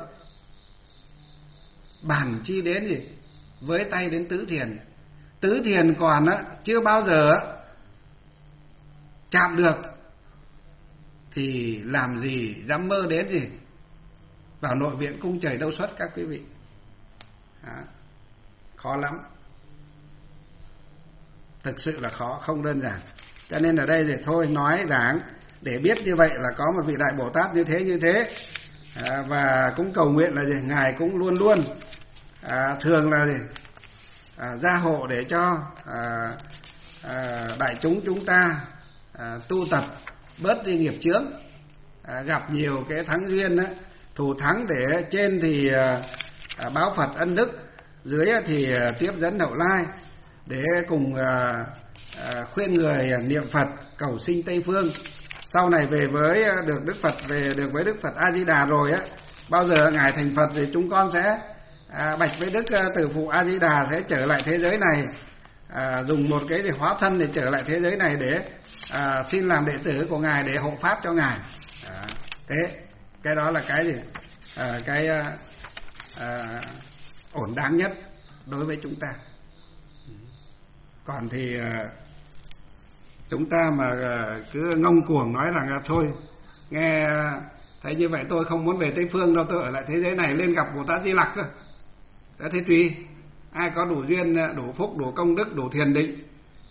bàn chi đến với tay đến tứ thiền. Tứ thiền còn chưa bao giờ chạm được, thì làm gì dám mơ đến vào nội viện cung trời Đâu Xuất các quý vị. Khó lắm, thực sự là khó, không đơn giản. Cho nên ở đây thì thôi nói giảng để biết như vậy là có một vị Đại Bồ Tát như thế. Và cũng cầu nguyện là Ngài cũng luôn luôn thường là gia hộ để cho đại chúng ta tu tập bớt đi nghiệp chướng, gặp nhiều cái thắng duyên thù thắng, để trên thì báo Phật ân đức, dưới thì tiếp dẫn hậu lai, để cùng khuyên người niệm Phật cầu sinh Tây Phương. Sau này về với được với Đức Phật A Di Đà rồi bao giờ Ngài thành Phật thì chúng con sẽ bạch với Đức Từ Phụ A Di Đà sẽ trở lại thế giới này, dùng một cái hóa thân để trở lại thế giới này để xin làm đệ tử của Ngài để hộ pháp cho Ngài. Thế cái đó là cái ổn đáng nhất đối với chúng ta. Còn thì chúng ta mà cứ ngông cuồng nói rằng là thôi, nghe thấy như vậy tôi không muốn về Tây Phương đâu, tôi ở lại thế giới này lên gặp Bồ Tát Di Lặc cơ. Thế tùy, ai có đủ duyên, đủ phúc, đủ công đức, đủ thiền định,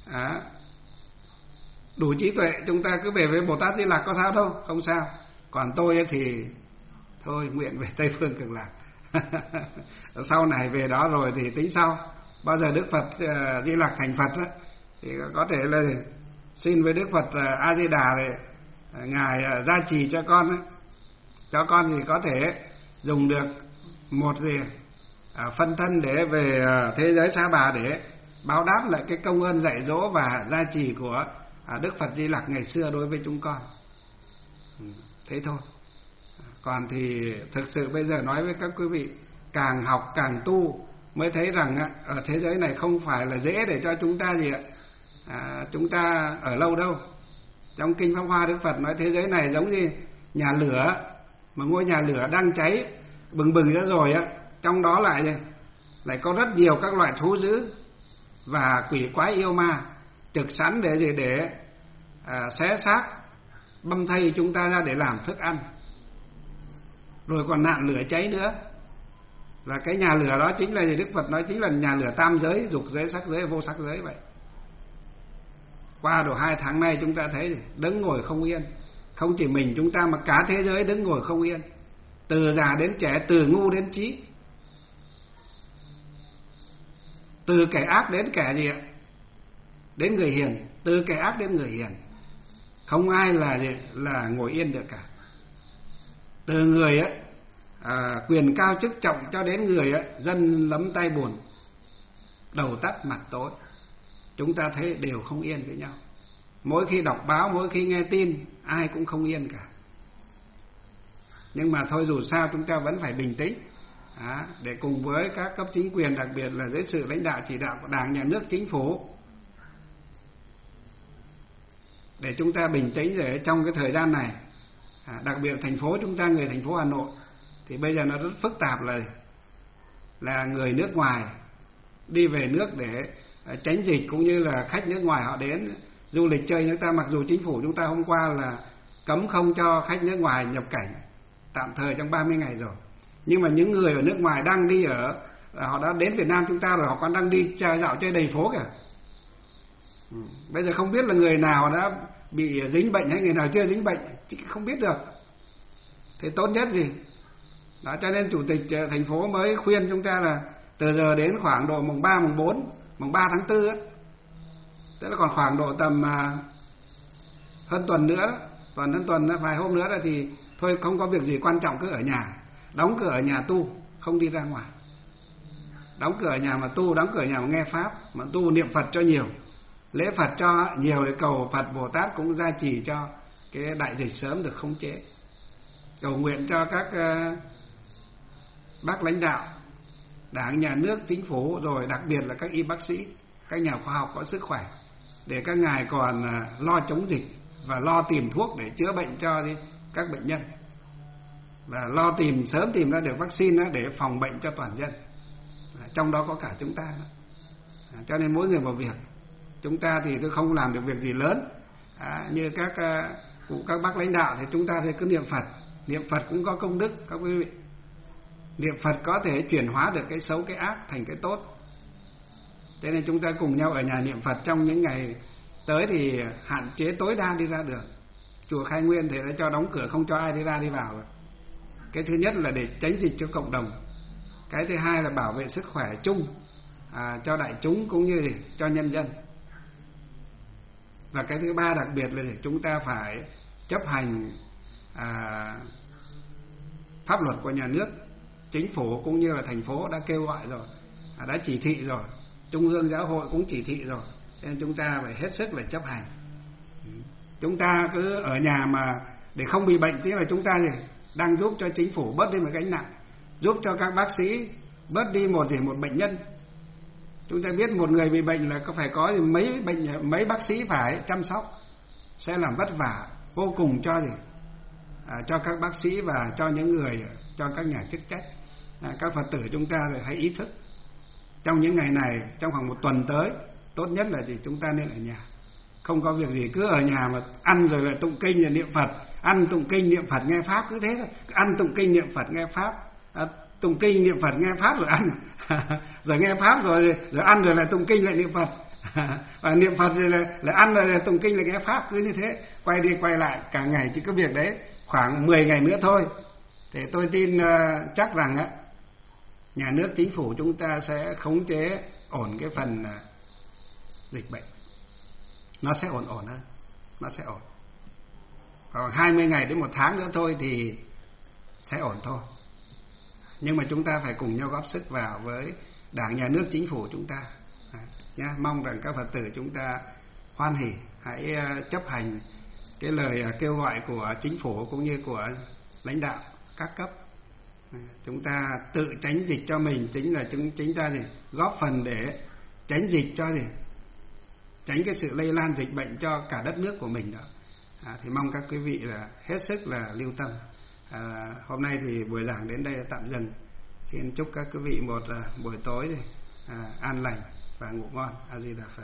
đủ trí tuệ, chúng ta cứ về với Bồ Tát Di Lặc có sao đâu, không sao. Còn tôi thì thôi, nguyện về Tây Phương Cực Lạc. Sau này về đó rồi thì tính sau. Bao giờ Đức Phật Di Lặc thành Phật thì có thể là xin với Đức Phật A Di Đà để Ngài gia trì cho con thì có thể dùng được một phân thân để về thế giới Sa Bà để báo đáp lại cái công ơn dạy dỗ và gia trì của Đức Phật Di Lặc ngày xưa đối với chúng con. Thế thôi. Còn thì thực sự bây giờ nói với các quý vị, càng học càng tu mới thấy rằng ở thế giới này không phải là dễ để cho chúng ta chúng ta ở lâu đâu. Trong Kinh Pháp Hoa, Đức Phật nói thế giới này giống như nhà lửa, mà ngôi nhà lửa đang cháy bừng bừng ra rồi trong đó lại có rất nhiều các loại thú dữ và quỷ quái yêu ma trực sẵn để xé xác, băm thây chúng ta ra để làm thức ăn. Rồi còn nạn lửa cháy nữa. Và cái nhà lửa đó chính là Đức Phật nói chính là nhà lửa tam giới, dục giới, sắc giới, vô sắc giới vậy. Qua độ 2 tháng nay chúng ta thấy đứng ngồi không yên. Không chỉ mình chúng ta mà cả thế giới đứng ngồi không yên. Từ già đến trẻ, từ ngu đến trí, từ kẻ ác đến kẻ đến người hiền, từ kẻ ác đến người hiền. Không ai là ngồi yên được cả. Từ người quyền cao chức trọng cho đến người dân lấm tay bùn. đầu tắt mặt tối, chúng ta thấy đều không yên với nhau. Mỗi khi đọc báo, mỗi khi nghe tin, ai cũng không yên cả. Nhưng mà thôi, dù sao chúng ta vẫn phải bình tĩnh để cùng với các cấp chính quyền, đặc biệt là dưới sự lãnh đạo chỉ đạo của Đảng, Nhà nước, Chính phủ, để chúng ta bình tĩnh để trong cái thời gian này, đặc biệt thành phố chúng ta, người thành phố Hà Nội thì bây giờ nó rất phức tạp, là người nước ngoài đi về nước để tránh dịch, cũng như là khách nước ngoài họ đến du lịch chơi nước ta. Mặc dù chính phủ chúng ta hôm qua là cấm không cho khách nước ngoài nhập cảnh tạm thời trong 30 ngày rồi, nhưng mà những người ở nước ngoài đang đi họ đã đến Việt Nam chúng ta rồi, họ còn đang đi dạo chơi đầy phố kìa. Bây giờ không biết là người nào đã bị dính bệnh hay người nào chưa dính bệnh, không biết được. Thế tốt nhất gì đó, cho nên chủ tịch thành phố mới khuyên chúng ta là từ giờ đến khoảng độ mùng 3, mùng 4, mùng 3 tháng 4 ấy, tức là còn khoảng độ tầm hơn tuần nữa, vài hôm nữa là thì thôi, không có việc gì quan trọng, cứ ở nhà, đóng cửa ở nhà tu, không đi ra ngoài, đóng cửa ở nhà mà tu, đóng cửa ở nhà mà nghe pháp, mà tu niệm Phật cho nhiều, lễ Phật cho nhiều, để cầu Phật Bồ Tát cũng gia trì cho cái đại dịch sớm được khống chế. Cầu nguyện cho các bác lãnh đạo Đảng, Nhà nước, Chính phủ, rồi đặc biệt là các y bác sĩ, các nhà khoa học có sức khỏe, để các ngài còn lo chống dịch và lo tìm thuốc để chữa bệnh cho các bệnh nhân, và lo sớm tìm ra được vaccine để phòng bệnh cho toàn dân, trong đó có cả chúng ta. Cho nên mỗi người một việc. Chúng ta thì tôi không làm được việc gì lớn như các bác lãnh đạo, thì chúng ta thì cứ niệm Phật. Niệm Phật cũng có công đức các quý vị. Niệm Phật có thể chuyển hóa được cái xấu, cái ác thành cái tốt. Cho nên chúng ta cùng nhau ở nhà niệm Phật trong những ngày tới thì hạn chế tối đa đi ra đường. Chùa Khai Nguyên thì đã cho đóng cửa, không cho ai đi ra đi vào rồi. Cái thứ nhất là để tránh dịch cho cộng đồng. Cái thứ hai là bảo vệ sức khỏe chung cho đại chúng cũng như cho nhân dân. Và cái thứ ba đặc biệt là chúng ta phải chấp hành pháp luật của nhà nước, chính phủ cũng như là thành phố đã kêu gọi rồi, đã chỉ thị rồi, Trung ương Giáo hội cũng chỉ thị rồi, nên chúng ta phải hết sức là chấp hành. Chúng ta cứ ở nhà mà để không bị bệnh, tức là chúng ta đang giúp cho chính phủ bớt đi một gánh nặng, giúp cho các bác sĩ bớt đi một bệnh nhân. Chúng ta biết một người bị bệnh là phải có mấy bác sĩ phải chăm sóc, sẽ làm vất vả vô cùng cho các bác sĩ và cho những người, cho các nhà chức trách. Các Phật tử chúng ta hãy ý thức trong những ngày này, trong khoảng một tuần tới, tốt nhất là chúng ta nên ở nhà, không có việc gì, cứ ở nhà mà ăn rồi lại tụng kinh rồi niệm Phật, ăn tụng kinh niệm Phật nghe pháp, cứ thế thôi, ăn tụng kinh niệm Phật nghe pháp, tụng kinh niệm Phật nghe pháp rồi ăn rồi nghe pháp rồi ăn rồi lại tụng kinh lại niệm Phật và niệm Phật rồi lại ăn rồi lại tụng kinh lại nghe pháp, cứ như thế quay đi quay lại cả ngày, chỉ có việc đấy. Khoảng 10 ngày nữa thôi thì tôi tin chắc rằng nhà nước, chính phủ chúng ta sẽ khống chế ổn cái phần dịch bệnh, nó sẽ ổn hơn, nó sẽ ổn. Còn 20 ngày đến 1 tháng nữa thôi thì sẽ ổn thôi. Nhưng mà chúng ta phải cùng nhau góp sức vào với Đảng, Nhà nước, Chính phủ chúng ta nhá. Mong rằng các Phật tử chúng ta hoan hỉ, hãy chấp hành cái lời kêu gọi của chính phủ cũng như của lãnh đạo các cấp. Chúng ta tự tránh dịch cho mình, chính là chúng ta góp phần để tránh dịch cho tránh cái sự lây lan dịch bệnh cho cả đất nước của mình đó. Thì mong các quý vị là hết sức là lưu tâm. Hôm nay thì buổi giảng đến đây là tạm dừng. Xin chúc các quý vị một buổi tối an lành và ngủ ngon. A Di Đà Phật.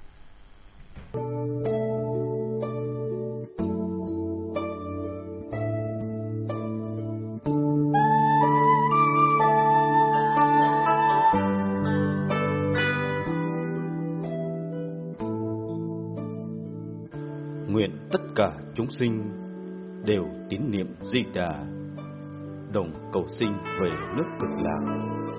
Nguyện tất cả chúng sinh đều tín niệm Di Đà, đồng cầu sinh về nước Cực Lạc.